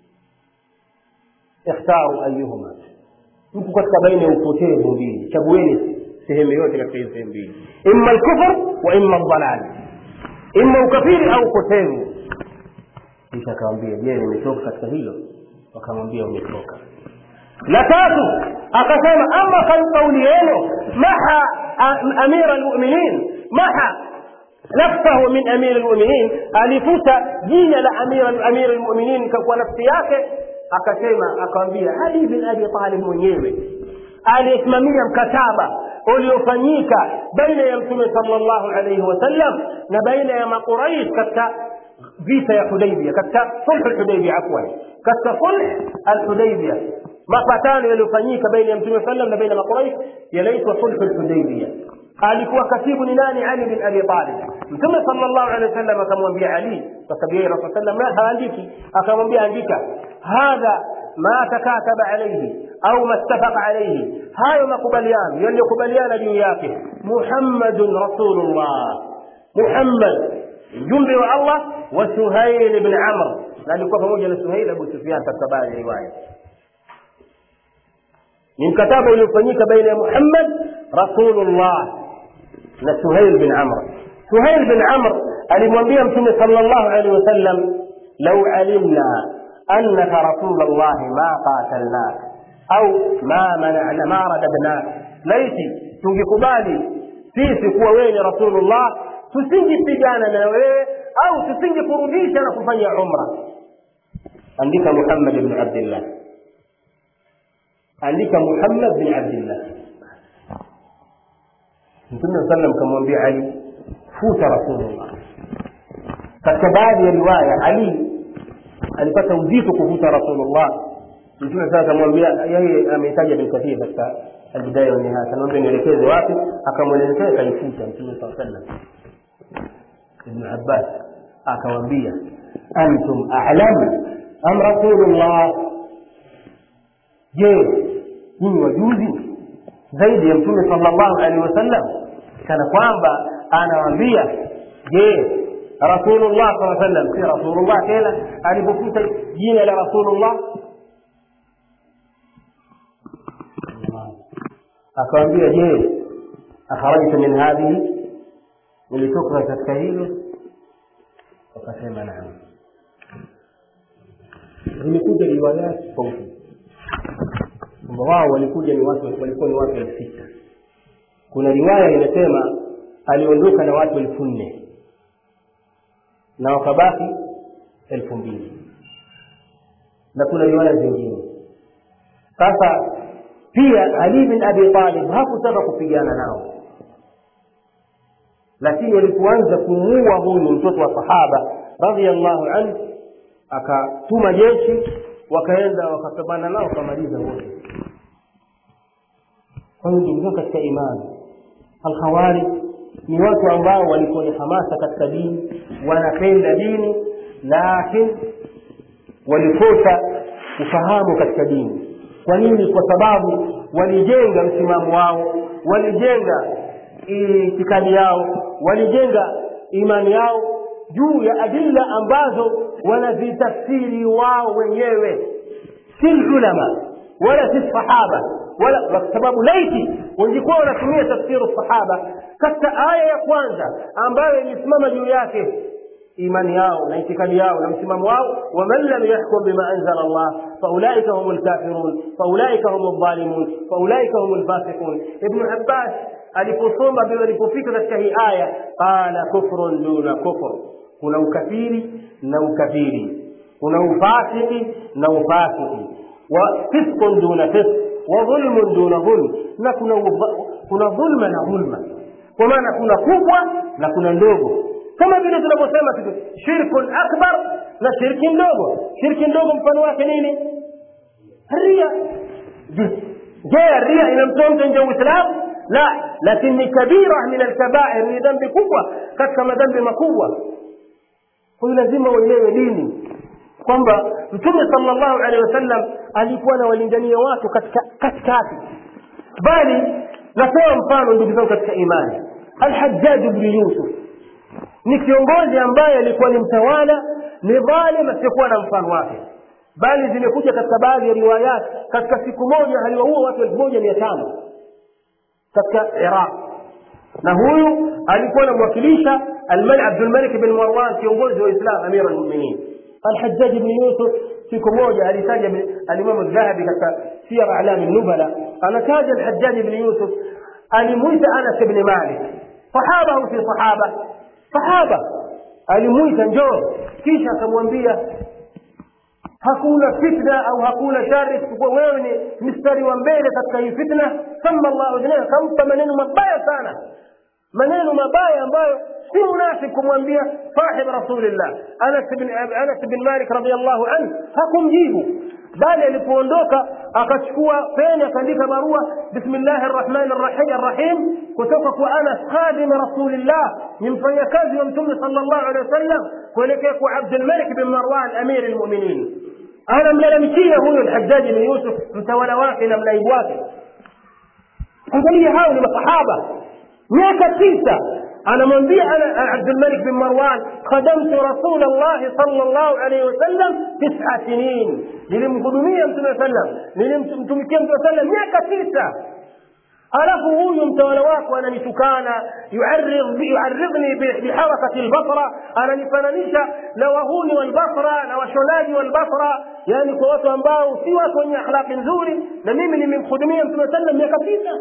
ikhtaru ayyuhuma, mko katika baina ya upotevu mbili, chagueni sehemu yote katika hizo sehemu mbili, imma al-kufr wa imma ad-dalal, imma ukafiri au upotevu. Kisha akawaambia je, nimetoka katika hilo? Wakamwambia umetoka. La tatu akasema ama kauli yenu maha amira al-mu'minin, maha nafsahu min amir al-mu'minin, alifuta jina la amir al-mu'minin kwa nafsi yake. Akasema akamwambia Ali bin Abi Talib mwenyewe alisimamia mkataba uliofanyika baina ya Mtume sallallahu alayhi wasallam na baina ya Quraysh katika vita ya Hudaybiyah, katika sulh al-Hudaybiyah, katika sulh al-Hudaybiyah, mapatano yaliyofanyika baina ya Mtume sallallahu na baina ya Quraysh yanaitwa sulh al-Hudaybiyah. alikuwa katibu ni nani? Ali bin Abi Talib. Mtume sallallahu alaihi wasallam akamwambia Ali, kwa sababu yeye Rasul sallallahu alaihi wasallam haandiki, akamwambia andika hadha ma takataba alayhi au mastafaqa alayhi, hayo makubaliano yaliyokubaliana juu yake. Muhammadun Rasulullah, Muhammad mjumbe wa Allah, wa Suhail ibn Amr, na alikuwa pamoja na Suhail Abu Sufyan katika baadhi ya riwaya. Ni mkataba uliofanyika baina ya Muhammad Rasulullah na Suhail bin Amr. Suhail bin Amr alimwambia Mtume sallallahu alaihi wasallam, law alimna annaka Rasulullah ma qatalnak au ma mana'na ma radadnak, laiti tungekubali sisi kuwa wewe ni Rasulullah tusingepigana na wewe au tusingekurudisha na kufanya umra. Andika Muhammad ibn Abdullah, andika Muhammad bin Abdullah. Mtume sallam kamwambia Ali, futa Rasulullah. Katika baadhi ya riwaya Ali alipata uzito kufuta Rasulullah. Mtume sasa akamwambia, yeye amehitaji bin Kathir katika al-Bidaya wa Nihaya, akamwambia nielekeze wapi, akamwelekeza kaifuta Mtume sallam. Ibn Abbas akamwambia, antum a'lam am Rasulullah, je nyinyi wajuzi zaidi ya Mtume sallallahu alaihi wasallam? Kana kwamba anawaambia je Rasulullah sallallahu alaihi wasallam si Rasulullah tena alipofuta jina la Rasulullah. akamwambia je akharajta min hadhihi, nilitoka katika hilo? Akasema naam. Zimekuja riwaya tofauti kwamba wao walikuwa ni watu 6,000. Kuna riwaya inasema aliondoka na watu 4,000 na wakabaki 2,000, na kuna riwaya zingine. Sasa pia Ali bin Abi Talib hakutaka kupigana nao, lakini walipoanza kumuua huyu mtoto wa sahaba radhiyallahu anhu, akatuma jeshi wakaenda wakapambana nao kamaliza wote. Kwa hiyo ndio katika imani al-Khawarij ni watu ambao walikuwa na hamasa katika dini, wanapenda dini, lakini walikosa ufahamu katika dini. Kwa nini? Kwa sababu walijenga msimamo wao, walijenga itikadi yao, walijenga imani yao juu ya adilla ambazo wanazitafsiri wao wenyewe, si ulama wala si sahaba, wala kwa sababu laiti wangekuwa wanatumia tafsiri sahaba katika aya ya kwanza ambayo imesimama juu yake imani yao na itikadi yao na msimamo wao, waman lam yahkum bima anzala Allah faulaika humul kafirun faulaika humul zalimun faulaika humul fasiqun. Ibn Abbas aliposoma bila alipofika katika hii aya, qala kufrun duna kufr, kuna ukafiri na ukafiri, kuna ufasiki na ufasiki, wa fisqun duna fisq wa dhulmun duna dhulm, na kuna dhulma na dhulma, kwa maana kuna kubwa na kuna ndogo. Kama vile tunaposema shirkun akbar na shirki ndogo. Shirki ndogo mfano wake nini? Ria. Je, ria inamtoa mtu nje ya Uislamu? La, lakini kabira min al-kaba'ir, ni dhambi kubwa katika madhambi makubwa. Kwa hiyo lazima uelewe dini kwamba Mtume sallallahu alaihi wasallam alikuwa anawalingania watu katikati. Bali natoa mfano ndugu zangu katika imani, Al-Hajjaj ibn Yusuf ni kiongozi ambaye alikuwa ni mtawala, ni dhalim asiyekuwa na mfano wake. Bali zimekuja katika baadhi ya riwayat katika siku moja aliwaua watu 1500 katika Iraq, na huyu alikuwa anamwakilisha Abdul Malik bin Marwan, kiongozi wa Islam, Amir al-Mu'minin. Al-Hajjaj ibn Yusuf siku moja alitaja al-Imam al-Dhahabi katika Siyar A'lam an-Nubala, anataja Al-Hajjaj ibn Yusuf alimuita Anas ibn Malik, sahaba fi sahaba, alimuita njoo, kisha akamwambia hakuna fitna au hakuna shari kwa wewe, ni mstari wa mbele katika hii fitna. Sallallahu alayhi wasallam kampa maneno mabaya sana, maneno mabaya ambayo si munafiki kumwambia sahib Rasulillah Anas bin Malik radhiyallahu anhu. Hakumjibu, bali alipoondoka akachukua peni akaandika barua, bismillahir rahmanir rahim, kutoka kwa Anas khadim Rasulillah, ni mfanyakazi wa Mtume sallallahu alaihi wasallam, kuelekea kwa Abdul Malik bin Marwan Amir al-Mu'minin. Ana mlalamikia huyo Al-Hajjaj bin Yusuf, mtawala wake na mnaibu wake. Angalia hao ni masahaba, miaka 9 anamwambia ana Abdul Malik bin Marwan, khadamtu Rasulullah sallallahu alayhi wasallam 9 sinin, nilimhudumia Mtume sallam, nilimtumikia Mtume sallam miaka 9. alafu huyu mtawala wako ananitukana, yu'arridni biharakati al-Basra, ananifananisha na wahuni wal-Basra na washonaji wal-Basra, yani kwa watu ambao si watu wenye akhlaqi nzuri, na mimi nimemhudumia Mtume sallam miaka 9.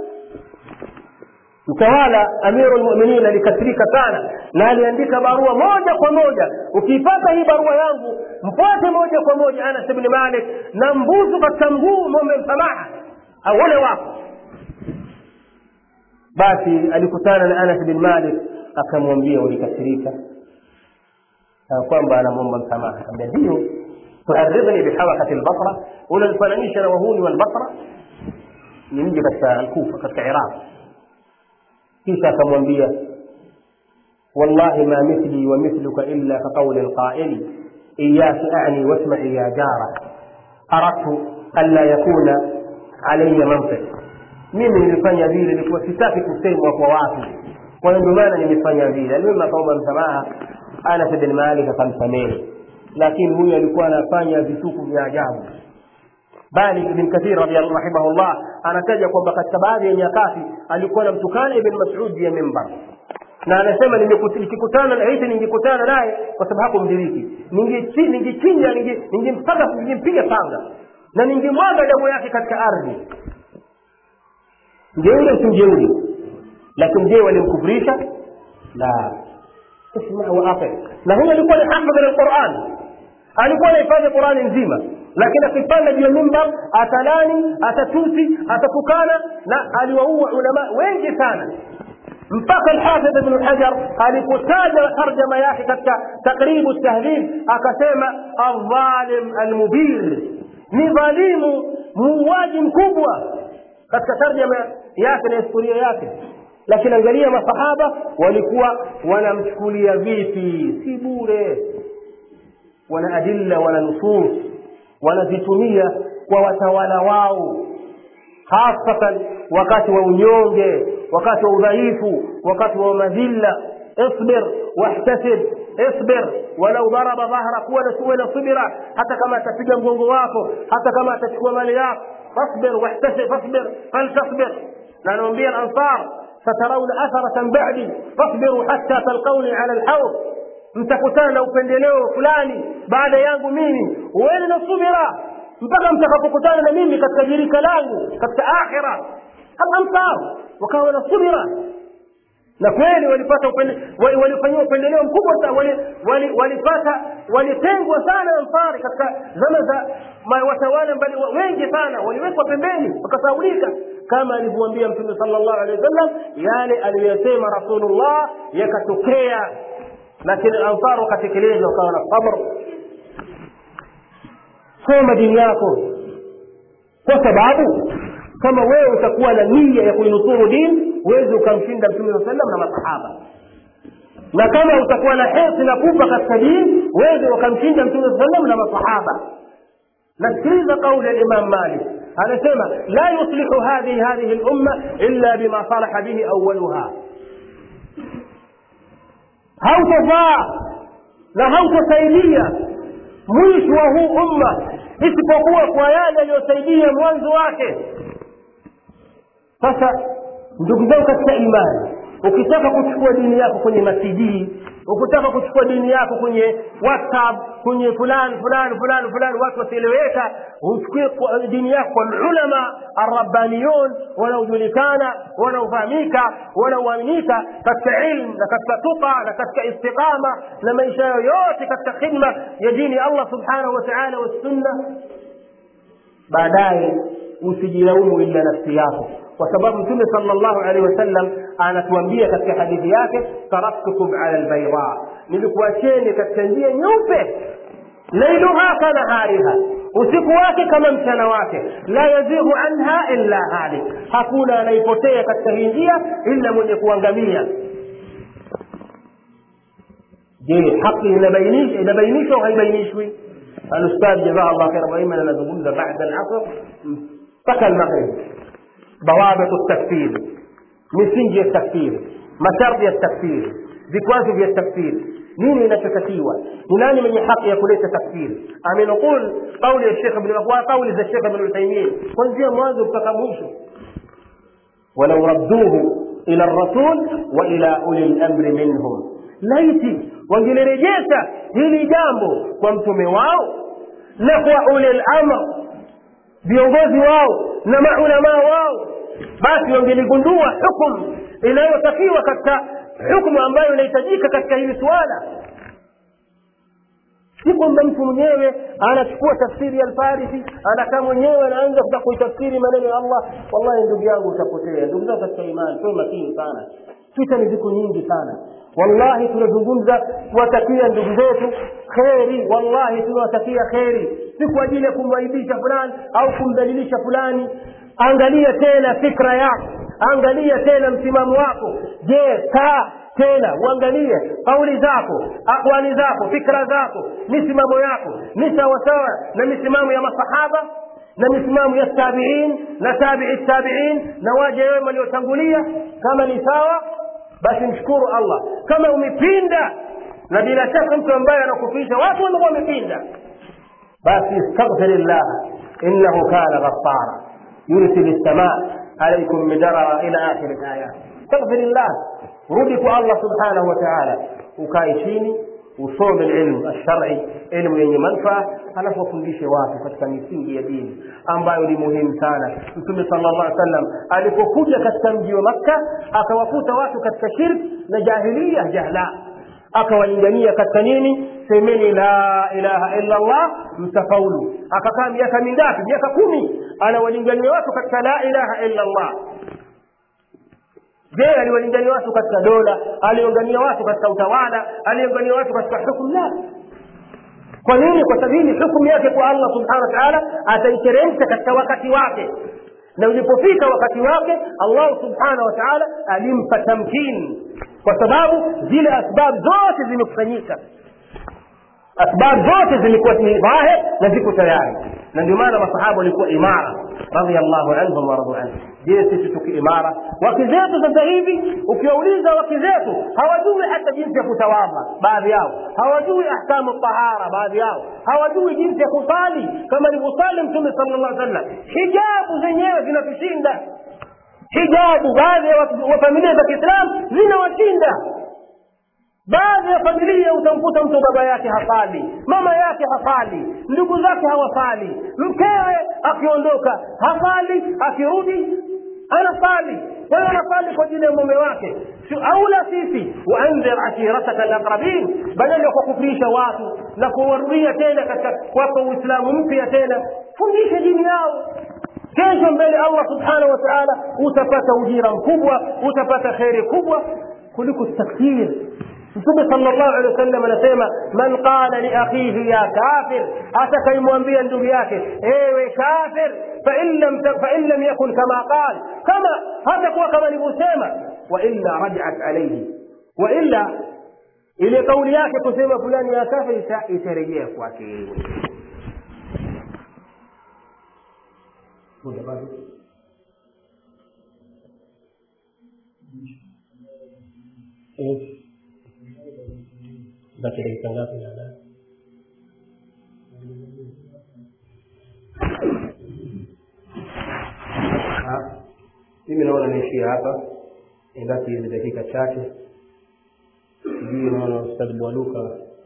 Mtawala Amirul Mu'minin alikasirika sana na aliandika barua moja kwa moja, ukipata hii barua yangu mfuate moja kwa moja Anas ibn Malik na mbuzu katika mguu, muombe msamaha au wale wako. Basi alikutana na Anas ibn Malik akamwambia ulikasirika kwamba anamuomba msamaha. Akamwambia ndio, tu'arridni biharakati al-Basra, unanifananisha na wahuni wal-Basra, ni mji katika Kufa katika Iraq. kisha akamwambia wallahi ma mithli wa mithluka illa ka qawli al-qa'il iyyaka a'ni wasma'i ya jara aradtu an la yakuna alayya manfiq. Mimi nilifanya vile, nilikuwa sitaki kusemwa kwa watu, kwa hiyo ndio maana nimefanya vile. Alima kaomba msamaha, Anas ibn Malik akamsamehe, lakini huyu alikuwa anafanya vituko vya ajabu. bali Ibn Kathir rahimahullah anataja kwamba katika baadhi ya nyakati alikuwa anamtukana Ibn Mas'ud ya mimbar, na anasema nikikutana na hizi ningekutana naye kwa sababu mdiriki ningechinja ningempiga panga na ningemwaga damu yake katika ardhi. Ndio usingeuli. Lakini je, walimkufrisha? La. Isma wa afi. Na huyo alikuwa ni hafidh al-Qur'an, alikuwa anahifadhi Qur'ani nzima, lakini akipanda juu ya mimbar atalani, atatusi, atatukana, na aliwaua ulama wengi sana. mpaka al-Hafidh Ibn Hajar alipotaja tarjama yake katika Taqrib at-Tahdhib akasema al-zalim al-mubir, ni dhalimu muuaji mkubwa katika tarjama yake na historia yake. Lakini angalia masahaba walikuwa wanamchukulia vipi, si bure, wana adilla, wana nusus, wanazitumia kwa watawala wao, hasatan wakati wa unyonge, wakati wa udhaifu, wakati wa madhila. اصبر واحتسب، اصبر ولو ضرب ظهرك ولا صبر، hata kama atapiga mgongo wako, hata kama atachukua mali yako، فاصبر واحتسب، فاصبر فلتصبر. ننبي الأنصار سترون أثرة بعدي فاصبروا حتى تلقوني على الحوض، mtakutana na upendeleo fulani baada yangu mimi, wewe na subira mpaka mtakapokutana na mimi katika jirika langu katika akhira. Al-Ansar wakawa na subira, na kweli walipata walifanywa upendeleo mkubwa sana, walitengwa sana Ansari katika zama za watawala mbali wengi sana, waliwekwa pembeni wakasaulika, kama alivyoambia Mtume sallallahu alaihi wasallam yale aliyosema Rasulullah yakatokea. Lakini Ansar wakatekeleza, wakawa na sabr. Soma dini yako, kwa sababu kama wewe utakuwa na nia ya kuinusuru dini, wewe ukamshinda Mtume sallallahu alaihi wasallam na masahaba. Na kama utakuwa na hisi na kufa katika dini, wewe ukamshinda Mtume sallallahu alaihi wasallam na masahaba. نسكريز قول الإمام مالك anasema la yuslihu hadhihi al-umma illa bima salaha bihi awwalaha. hautafaa na hautasaidia mwisho wa huu umma isipokuwa kwa yale aliyosaidia mwanzo wake. Sasa ndugu zangu katika imani, ukitaka kuchukua dini yako kwenye masjidi, ukitaka kuchukua dini yako kwenye WhatsApp, kwenye fulani watu wasieleweka, uchukue dini yako kwa ulama ar-rabbaniyun wanaojulikana, wanaofahamika, wanaoaminika katika ilmu na katika tuqa na katika istiqama na maisha yote katika khidma ya dini Allah subhanahu wa ta'ala wa sunna. Baadaye usijilaumu ila nafsi yako, kwa sababu Mtume sallallahu alaihi wasallam anatuambia katika hadithi yake, taraktukum ala albayda, nilikuacheni katika njia nyeupe, lailuha kanahariha, usiku wake kama mchana wake, la yazighu anha illa halik, hakuna anaipotea katika hii njia illa mwenye kuangamia. Je, haki inabainishwa au haibainishwi? Al-Ustadh jazaa Allah khairan daima anazungumza baada al-asr mpaka al-maghrib ضوابط التكفير، misingi ya takfiri, masharti ya takfiri, vikwazo vya takfiri, nini inachotakiwa, ni nani mwenye haki ya kuleta takfiri. amenukul kauli ya Sheikh Ibn Wahab, kauli za Sheikh Ibn Taymiyyah kuanzia mwanzo mpaka mwisho. walau radduhu ila ar-rasul wa ila ulil amri minhum, laiti wangerejesha hili jambo kwa mtume wao na kwa ulil amr, viongozi wao na maulama wao, basi wangeligundua hukumu inayotakiwa katika hukumu ambayo inahitajika katika hili swala. Si kwamba mtu mwenyewe anachukua tafsiri ya al-Farisi, anakaa mwenyewe anaanza kutafsiri maneno ya Allah. Wallahi ndugu yangu utapotea. Ndugu zangu katika imani, tuwe makini sana. Fitna ziko nyingi sana. Wallahi tunazungumza kuwatakia ndugu zetu khairi, wallahi tunawatakia khairi, si kwa ajili ya kumwaibisha fulani au kumdhalilisha fulani. Angalia tena fikra yako, angalia tena msimamo wako. Je, kaa tena uangalie kauli zako, aqwali zako, fikra zako, misimamo yako ni sawa sawa na misimamo ya masahaba na misimamo ya tabi'in na tabi'i tabi'in na waje wema waliotangulia? Kama ni sawa, basi mshukuru Allah. Kama umepinda, na bila shaka mtu ambaye anakufisha watu wamepinda, basi astaghfirillah, innahu kana ghaffara yursilu as-samaa alaykum midrara ila akhir al-ayat. Astaghfirullah, rudi kwa Allah subhanahu wa ta'ala, ukae chini usome ilmu ash-shar'i, ilmu yenye manufaa, alafu ufundishe watu katika misingi ya dini ambayo ni muhimu sana. Mtume sallallahu alaihi wasallam alipokuja katika mji wa Makka akawakuta watu katika shirki na jahiliya jahla, akawalingania katika nini? Semeni la ilaha illa Allah mtafaulu. Akakaa miaka mingapi? Miaka 10 anawalingania watu katika la ilaha illa Allah. Je, aliwalingania watu katika dola? Aliwalingania watu katika utawala? Aliwalingania watu katika hukumu? La. Kwa nini? Kwa sababu hukumu yake kwa Allah subhanahu wa ta'ala ataiteremsha katika wakati wake, na ulipofika wakati wake Allah subhanahu wa ta'ala alimpa tamkin, kwa sababu zile asbab zote zimekusanyika. Asbab zote zilikuwa ni dhahir na ziko tayari, na ndio maana masahaba walikuwa imara radhiyallahu anhum wa radu anhu. Je, sisi tukiimara? Wake zetu sasa hivi ukiwauliza wake zetu hawajui hata jinsi ya kutawadha, baadhi yao hawajui ahkamu tahara, baadhi yao hawajui jinsi ya kusali kama alivyosali Mtume sallallahu alaihi wasallam. Hijabu zenyewe zinatushinda, hijabu baadhi ya familia za Kiislamu zinawashinda. Baadhi ya familia utamkuta mtu baba yake hafali, mama yake hafali, ndugu zake hawafali, mkewe akiondoka hafali, akirudi anafali. Kwa hiyo anafali kwa ajili ya mume wake. Aula sisi waanzir ashirataka alaqrabin, badala ya kukufrisha watu na kuwarudia tena katika kwa Uislamu mpya tena, fundisha dini yao. Kesho mbele Allah subhanahu wa ta'ala utapata ujira mkubwa, utapata khairi kubwa kuliko takfir. Mtume sallallahu alaihi wasallam anasema man qala li akhihi ya kafir, atakaimwambia ndugu yake ewe kafir, fa in lam yakun kama qala, kama hatakuwa kama alivyosema, wa illa raj'at alayhi, wa illa ile kauli yake kusema fulani ya kafir itarejea kwake yeye. Baki dakika ngapi na nani? Mimi naona niishie hapa, ibaki hizi dakika chache. Sijui naona Ustadh Bwaluka.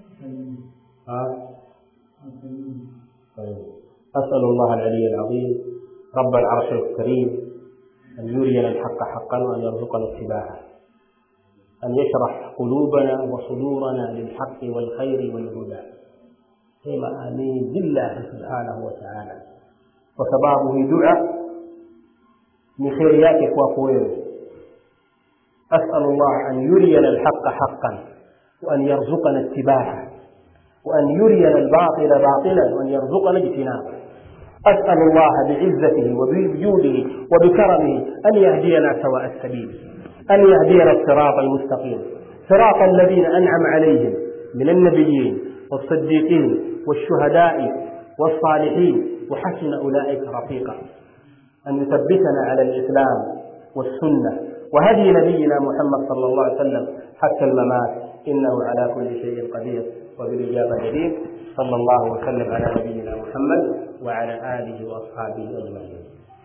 أسأل الله العلي العظيم رب العرش الكريم أن يرينا الحق حقا وأن يرزقنا اتباعه، أن يشرح قلوبنا وصدورنا للحق والخير والهدى. كما آمين بالله سبحانه وتعالى. وسبابه دعاء من خيرياتك وقوله. أسأل الله أن يرينا الحق حقا وأن يرزقنا اتباعه، وأن يرينا الباطل باطلا وأن يرزقنا اجتنابه. أسأل الله بعزته وبجوده وبكرمه أن يهدينا سواء السبيل، أن يهدينا الصراط المستقيم، صراط الذين أنعم عليهم من النبيين والصديقين والشهداء والصالحين وحسن أولئك رفيقا. أن يثبتنا على الإسلام والسنة وهدي نبينا محمد صلى الله عليه وسلم حتى الممات، إنه على كل شيء قدير وبالإجابة جدير. صلى الله وسلم على نبينا محمد وعلى آله وأصحابه أجمعين.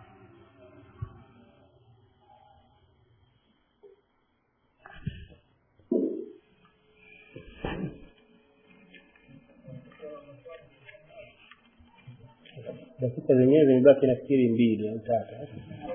dakika zenyewe zimebaki nafikiri 2 au 3.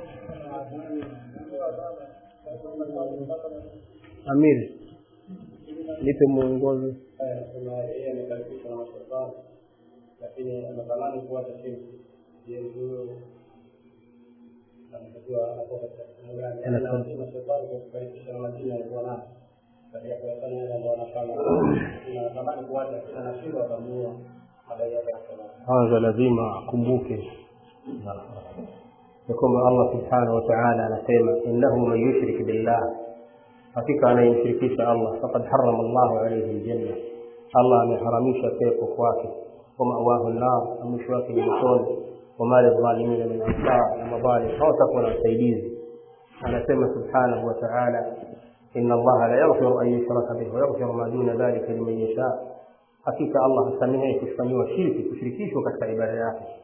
Amir, nipe mwongozo. Kuna yeye amekaribishwa na mashaitani, lakini anatamani kuacha shirki. Je, huyo anatakiwa anapoka katika gani? Anasema mashaitani kwa kukaribisha na majina alikuwa nayo katika kufanya yale ambayo anafanya, anatamani kuacha sana shirki atamuua madai yake. Kwanza lazima akumbuke kwamba Allah subhanahu wa ta'ala anasema innahu man yushrik billah, hakika anayemshirikisha Allah faqad harrama Allahu alayhi aljanna, Allah ameharamisha pepo kwake, wa ma'wahu an-nar, mwisho wake ni moto, wa ma lidh-dhalimin min ansar, na madhalim hawatakuwa na wasaidizi. Anasema subhanahu wa ta'ala inna Allah la yaghfiru an yushraka bihi wa yaghfiru ma duna dhalika liman yasha, hakika Allah hasamehe kufanywa shirki, kushirikishwa katika ibada yake,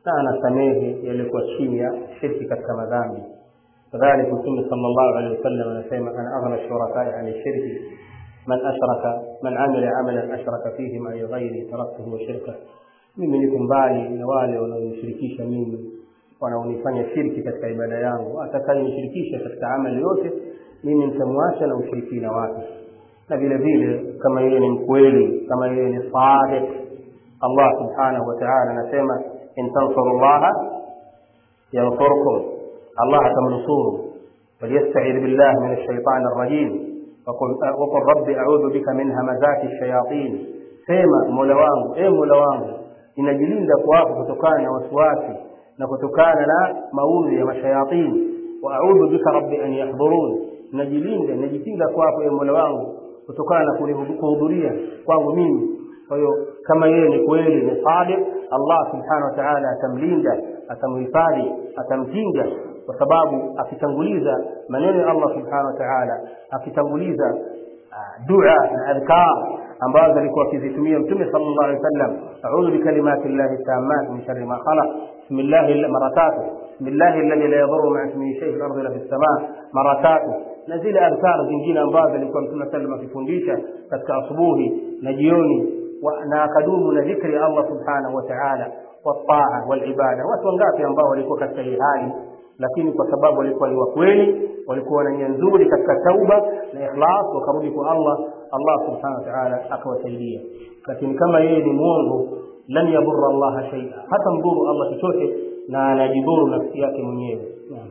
na anasamehe yalikuwa chini ya shirki katika madhambi. Kadhalika Mtume sallallahu alaihi wasallam anasema ana aghna shuraka'i 'an shirki man amila amalan ashraka fihi ma'i ghairi taraktuhu wa shirka. Mimi niko mbali na wale wanaonishirikisha mimi, wanaonifanya shirki katika ibada yangu. Atakayenishirikisha katika amali yote mimi nitamwacha na ushirikina wake. Na vile vile kama yeye ni mkweli, kama yeye ni sadiq, Allah subhanahu wa ta'ala anasema in tansurullaha yansurkum, Allah atamnusuru. Faliyasta'idh billahi minash shaitanir rajim wa qul rabbi a'udhu bika min hamazati ash-shayatin. Sema Mola wangu, Mola wangu, ninajilinda kwako kutokana na waswasi na kutokana na maudhi ya mashayatin. Wa a'udhu bika rabbi an yahdurun, najikinga kwako Mola wangu kutokana na kuhudhuria kwangu mimi. Kwa hiyo kama yeye ni kweli ni sadiq, Allah subhanahu wa ta'ala atamlinda, atamhifadhi, atamkinga, kwa sababu akitanguliza maneno ya Allah subhanahu wa ta'ala, akitanguliza dua na adhkar ambazo alikuwa akizitumia Mtume sallallahu alaihi wasallam, a'udhu bikalimati llahi tammat min sharri ma khalaq, bismillahi maratatu, bismillahi alladhi la yadhurru ma'a ismihi shay'un fil ardi wala fis samaa, maratatu. Na zile adhkar zingine ambazo alikuwa Mtume sallallahu akifundisha katika asubuhi na jioni, na akadumu na dhikri Allah subhanahu wa ta'ala wa taa wal ibada. Watu wangapi ambao walikuwa katika hii hali, lakini kwa sababu walikuwa ni wakweli, walikuwa na nia nzuri katika tauba na ikhlas, wakarudi kwa Allah subhanahu wa ta'ala akawasaidia. Lakini kama yeye ni muongo, lan yadhurra Allah shay'a, hata mdhuru Allah chochote, na anajidhuru nafsi yake mwenyewe. Naam.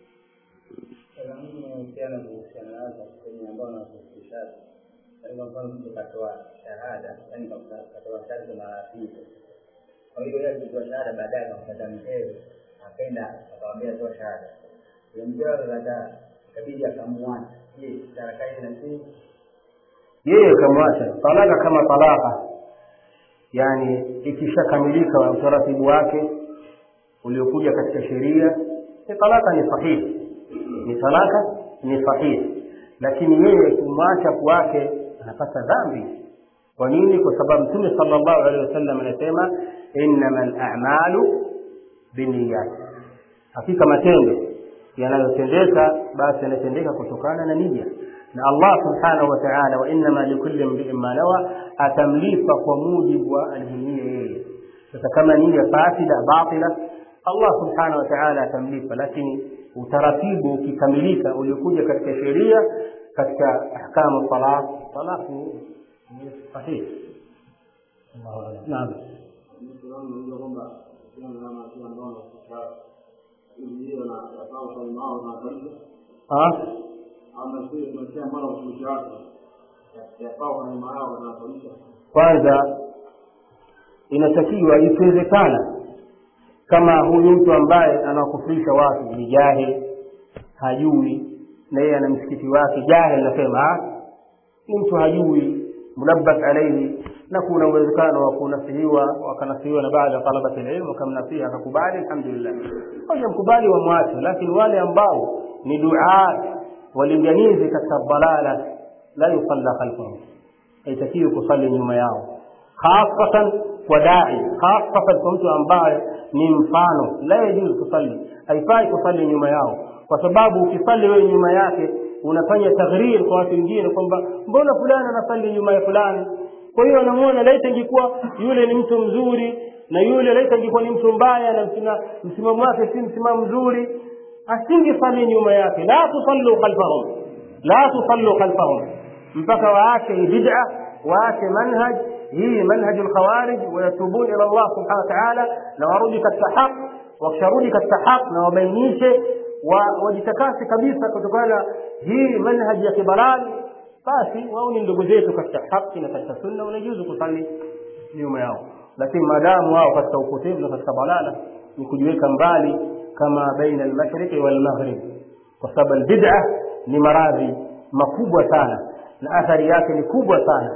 Kwa mfano mtu katoa shahada, yani katoa shahada mara pili. Kwa hiyo yeye alitoa shahada baadaye akapata mtego, akaenda akamwambia toa shahada. Yule mtego akakataa, ikabidi akamwacha. Je, talaka ile nasi? Yeye kamwacha. Talaka kama talaka, yani ikishakamilika utaratibu wake uliokuja katika sheria, talaka ni sahihi. Ni talaka ni sahihi. Lakini yeye kumwacha kwake anapata dhambi. Kwa nini? Kwa sababu Mtume sallallahu alaihi wasallam anasema innamal a'malu binniyat, hakika matendo yanayotendeka basi yanatendeka kutokana na nia. Na Allah subhanahu wa ta'ala, wa innama likulli imrin ma nawa, atamlipa kwa mujibu wa nia yeye. Sasa kama nia fasida batila, Allah subhanahu wa ta'ala atamlipa. Lakini utaratibu ukikamilika uliokuja katika sheria, katika ahkamu talaq ni sahihi. Allahu a'lam. Naam. Kwanza inatakiwa iwezekana kama huyu mtu ambaye anakufurisha watu ni jahil, hajui, na yeye ana msikiti wake, jahil nasema ni mtu hajui, mulabbas alayhi, na kuna uwezekano wa kunasihiwa, wakanasihiwa na baadhi ya talabati ilmu, wakamnasiha akakubali, alhamdulillah. Hoja mkubali wa mwache. Lakini wale ambao ni duaa walinganizi katika balala, la yusalla khalfahum, haitakiwi kusali nyuma yao, hasatan kwa dai, hasatan kwa mtu ambaye ni mfano, la yajuzu kusali, haifai kusali nyuma yao. Kwa sababu ukisali wewe nyuma yake unafanya taghrir kwa watu wengine kwamba mbona fulani anasali nyuma ya fulani. Kwa hiyo anamuona laita ingekuwa yule ni mtu mzuri na yule laita ingekuwa ni mtu mbaya na msimamo wake si msimamo mzuri, asingesali nyuma yake. La tusallu khalfahum, mpaka waache bid'a, waache manhaj hii manhajul khawarij, wayatubun ila Allah subhanahu wa ta'ala, na warudi katika haki. Wakisharudi katika haki na wabainishe wajitakasi kabisa kutokana hii manhaji ya kibalali, basi wao ni ndugu zetu katika haki na katika sunna, wanajuzu kusali nyuma yao. Lakini maadamu wao katika upotevu na katika balala, ni kujiweka mbali kama baina al-mashriqi wal-maghrib, kwa sababu al-bid'ah ni maradhi makubwa sana na athari yake ni kubwa sana.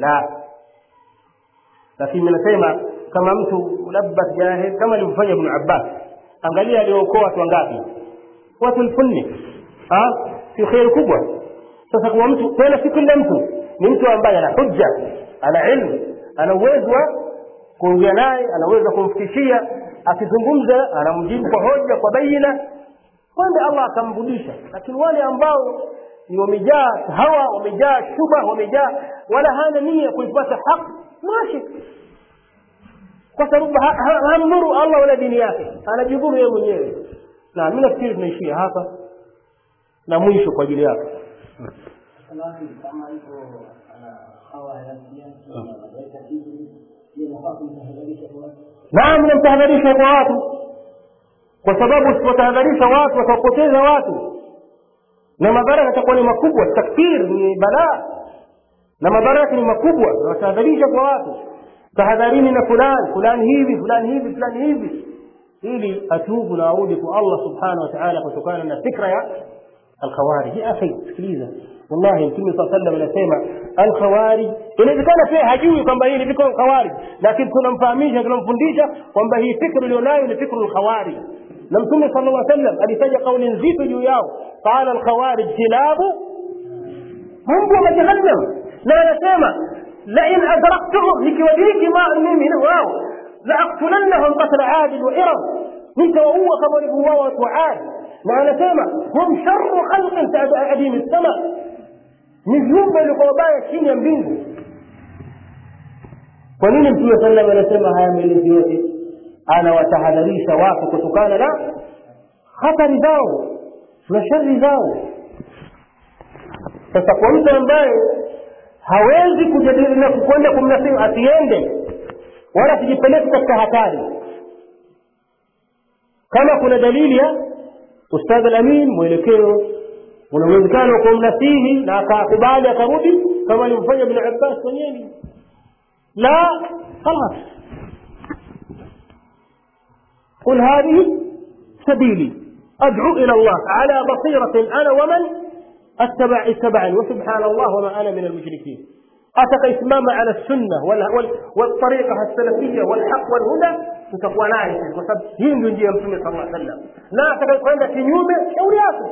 Lakini nasema kama mtu mulabbas jahil kama alivyofanya Ibn Abbas, angalia aliokoa watu wangapi, watu al-funni, si khair kubwa. Sasa kwa mtu tena, si kila mtu ni mtu ambaye ana hujja, ana ilmu, ana uwezo wa kuongea naye, ana uwezo kumfikishia, akizungumza anamjibu kwa hoja, kwa baina, kwamba Allah akamrudisha. Lakini wale ambao ni wamejaa hawa, wamejaa shubha, wamejaa wala hana nia kuipata haki, mashi, kwa sababu hamdhuru Allah wala dini yake, anajidhuru yeye mwenyewe. Na mimi nafikiri tunaishia hapa na mwisho kwa ajili yako. Kama hivyo hawa yanasiasa naam, namtahadharisha kwa watu, kwa sababu usipotahadharisha watu watapoteza watu na madhara yatakuwa ni makubwa. Takfir ni balaa na madhara yake ni makubwa. Watahadharisha kwa watu, tahadharini na fulani hivi, fulani hivi, fulani hivi, ili atubu na audi kwa Allah subhanahu wa ta'ala kutokana na fikra ya al-khawarij. Ya akhi, sikiliza, wallahi Mtume sallallahu alayhi wasallam anasema al-khawarij, inawezekana pia hajui kwamba hii ni fikra al-khawarij, lakini tunamfahamisha, tunamfundisha kwamba hii fikra ilionayo ni fikra al-khawarij. Na Mtume sallallahu alayhi wasallam alitaja kauli nzito juu yao, qala al-khawarij kilabu mbwa wa jahannam. Na anasema la in adraktuhum, nikiwadiriki mimi na wao, la aqtulannahum qatl Aad wa Iram, nitawaua kama walivyoua watu wa Aad. Na anasema hum sharru khalqin ta'adim as-sama, ni viumbe walikuwa wabaya chini ya mbingu. Kwa nini Mtume sallallahu alayhi wasallam anasema haya maelezo yote? Anawatahadharisha watu kutokana na hatari zao na shari zao. Sasa kwa mtu ambaye hawezi kujadili na kwenda kumnasihi, asiende wala sijipeleke katika hatari. Kama kuna dalili ya Ustadh Al-Amin, mwelekeo, unawezekana kumnasihi na akakubali akarudi kama alimfanya Ibn Abbas mwenyewe, la خلاص قل هذه سبيلي أدعو إلى الله على بصيرة أنا ومن اتبعني وسبحان الله وما أنا من المشركين. أتقى إسمام على السنة والطريقة السلفية والحق والهدى تتقوى ناعي وسبب هين دنجي أمسمي صلى الله عليه وسلم. لا أتقى يقول عندك نيومة شورياته،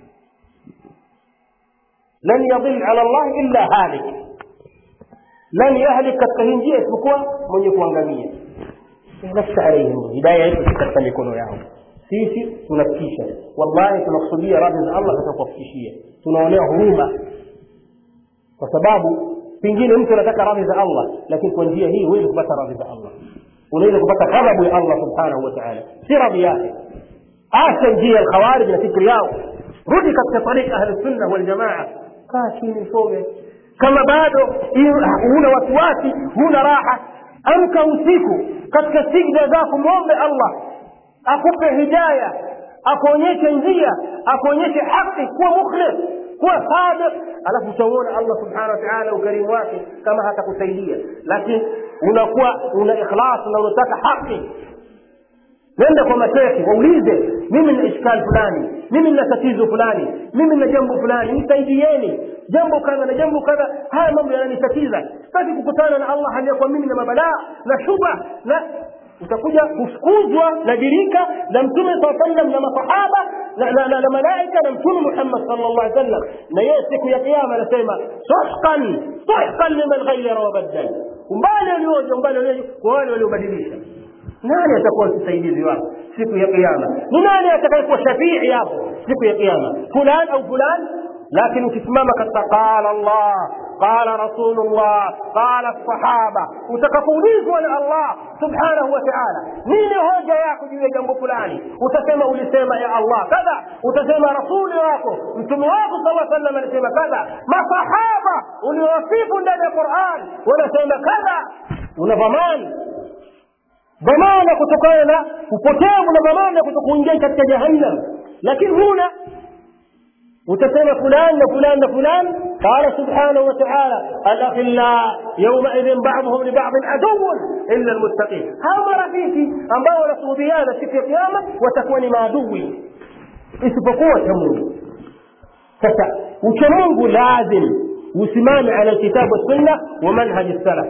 لن يضل على الله إلا هالك، لن يهلك كتكهنجي اسمكوا من يكون غنيا. نفس عليهم هداية تكتب يكونوا ياهم. sisi tunafikisha, wallahi tunakusudia radhi za Allah tutakufikishia, tunaonea huruma, kwa sababu pengine mtu anataka radhi za Allah, lakini kwa njia hii huwezi kupata radhi za Allah, unaweza kupata ghadhabu ya Allah subhanahu wa ta'ala, si radhi yake. Acha njia al-khawarij na fikri yao, rudi katika tariqa ahli sunna wal jamaa, kaa chini usome. Kama bado huna wasiwasi, huna raha, amka usiku katika sijda zako, muombe Allah akupe hidayah, akuonyeshe njia, akuonyeshe haki, kuwa mukhlis, kuwa sadiq, alafu utaona Allah subhanahu wa ta'ala ukarimu wake kama hatakusaidia. Lakini unakuwa una ikhlas na unataka haki, nenda kwa mashaikh waulize, mimi nina ishkal fulani, mimi nina tatizo fulani, mimi nina jambo fulani, nisaidieni jambo kadha na jambo kadha, haya mambo yananitatiza, sitaki kukutana na Allah hali kwa mimi na mabalaa na shubha, na utakuja kufukuzwa na dirika na Mtume sallallahu alaihi wasallam na masahaba na malaika na Mtume Muhammad sallallahu alaihi wasallam. Na yeye siku ya kiyama anasema suhqan liman ghayyara wa badala, umbali ulioje kwa wale waliobadilisha. Nani atakuwa msaidizi wako siku ya kiyama? Ni nani atakayekuwa shafii yako siku ya kiyama? Fulani au fulani? Lakini ukisimama katika qala Allah, qala Rasulullah, qala sahaba, utakapoulizwa na Allah subhanahu wa ta'ala nini hoja yako juu ya jambo fulani, utasema ulisema ya Allah kadha, utasema rasuli wako mtume wako sallallahu alaihi wasallam alisema kadha, masahaba uliowasifu ndani ya Qur'an wanasema kadha. Una dhamana kutokana na upotevu na dhamana kutokuingia katika jahannam, lakini huna utasema fulani na fulani na fulani. Qala subhanahu wa ta'ala al-akhilla yawma idhin ba'dhum li ba'd aduwwun illa al-muttaqin. Hawa marafiki ambao wanasuhudiana siku ya kiyama watakuwa ni maadui isipokuwa cha Mungu. Sasa ucha Mungu lazim usimame ala kitabu wa sunna wa manhaj as-salaf.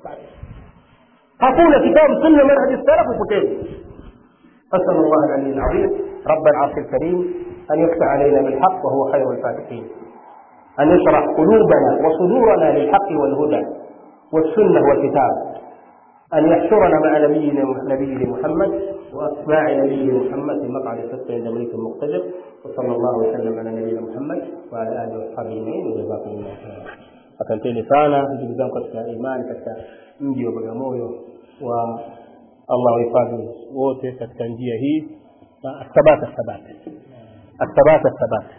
hakuna kitabu sunna manhaj as-salaf upotevu. أسأل الله العلي العظيم رب العرش الكريم أن يفتح علينا بالحق وهو خير الفاتحين، أن يشرح قلوبنا وصدورنا للحق والهدى والسنة والكتاب، أن يحشرنا مع نبيه محمد وأتباع نبيه محمد في مقعد الصدق عند ملك مقتدر. وصلى الله وسلم على نبينا محمد وعلى آله وصحبه أجمعين وجزاكم الله خيرا. Asanteni sana ndugu zangu katika imani katika mji wa Bagamoyo, wa Allah wahifadhi wote katika njia hii. Asabata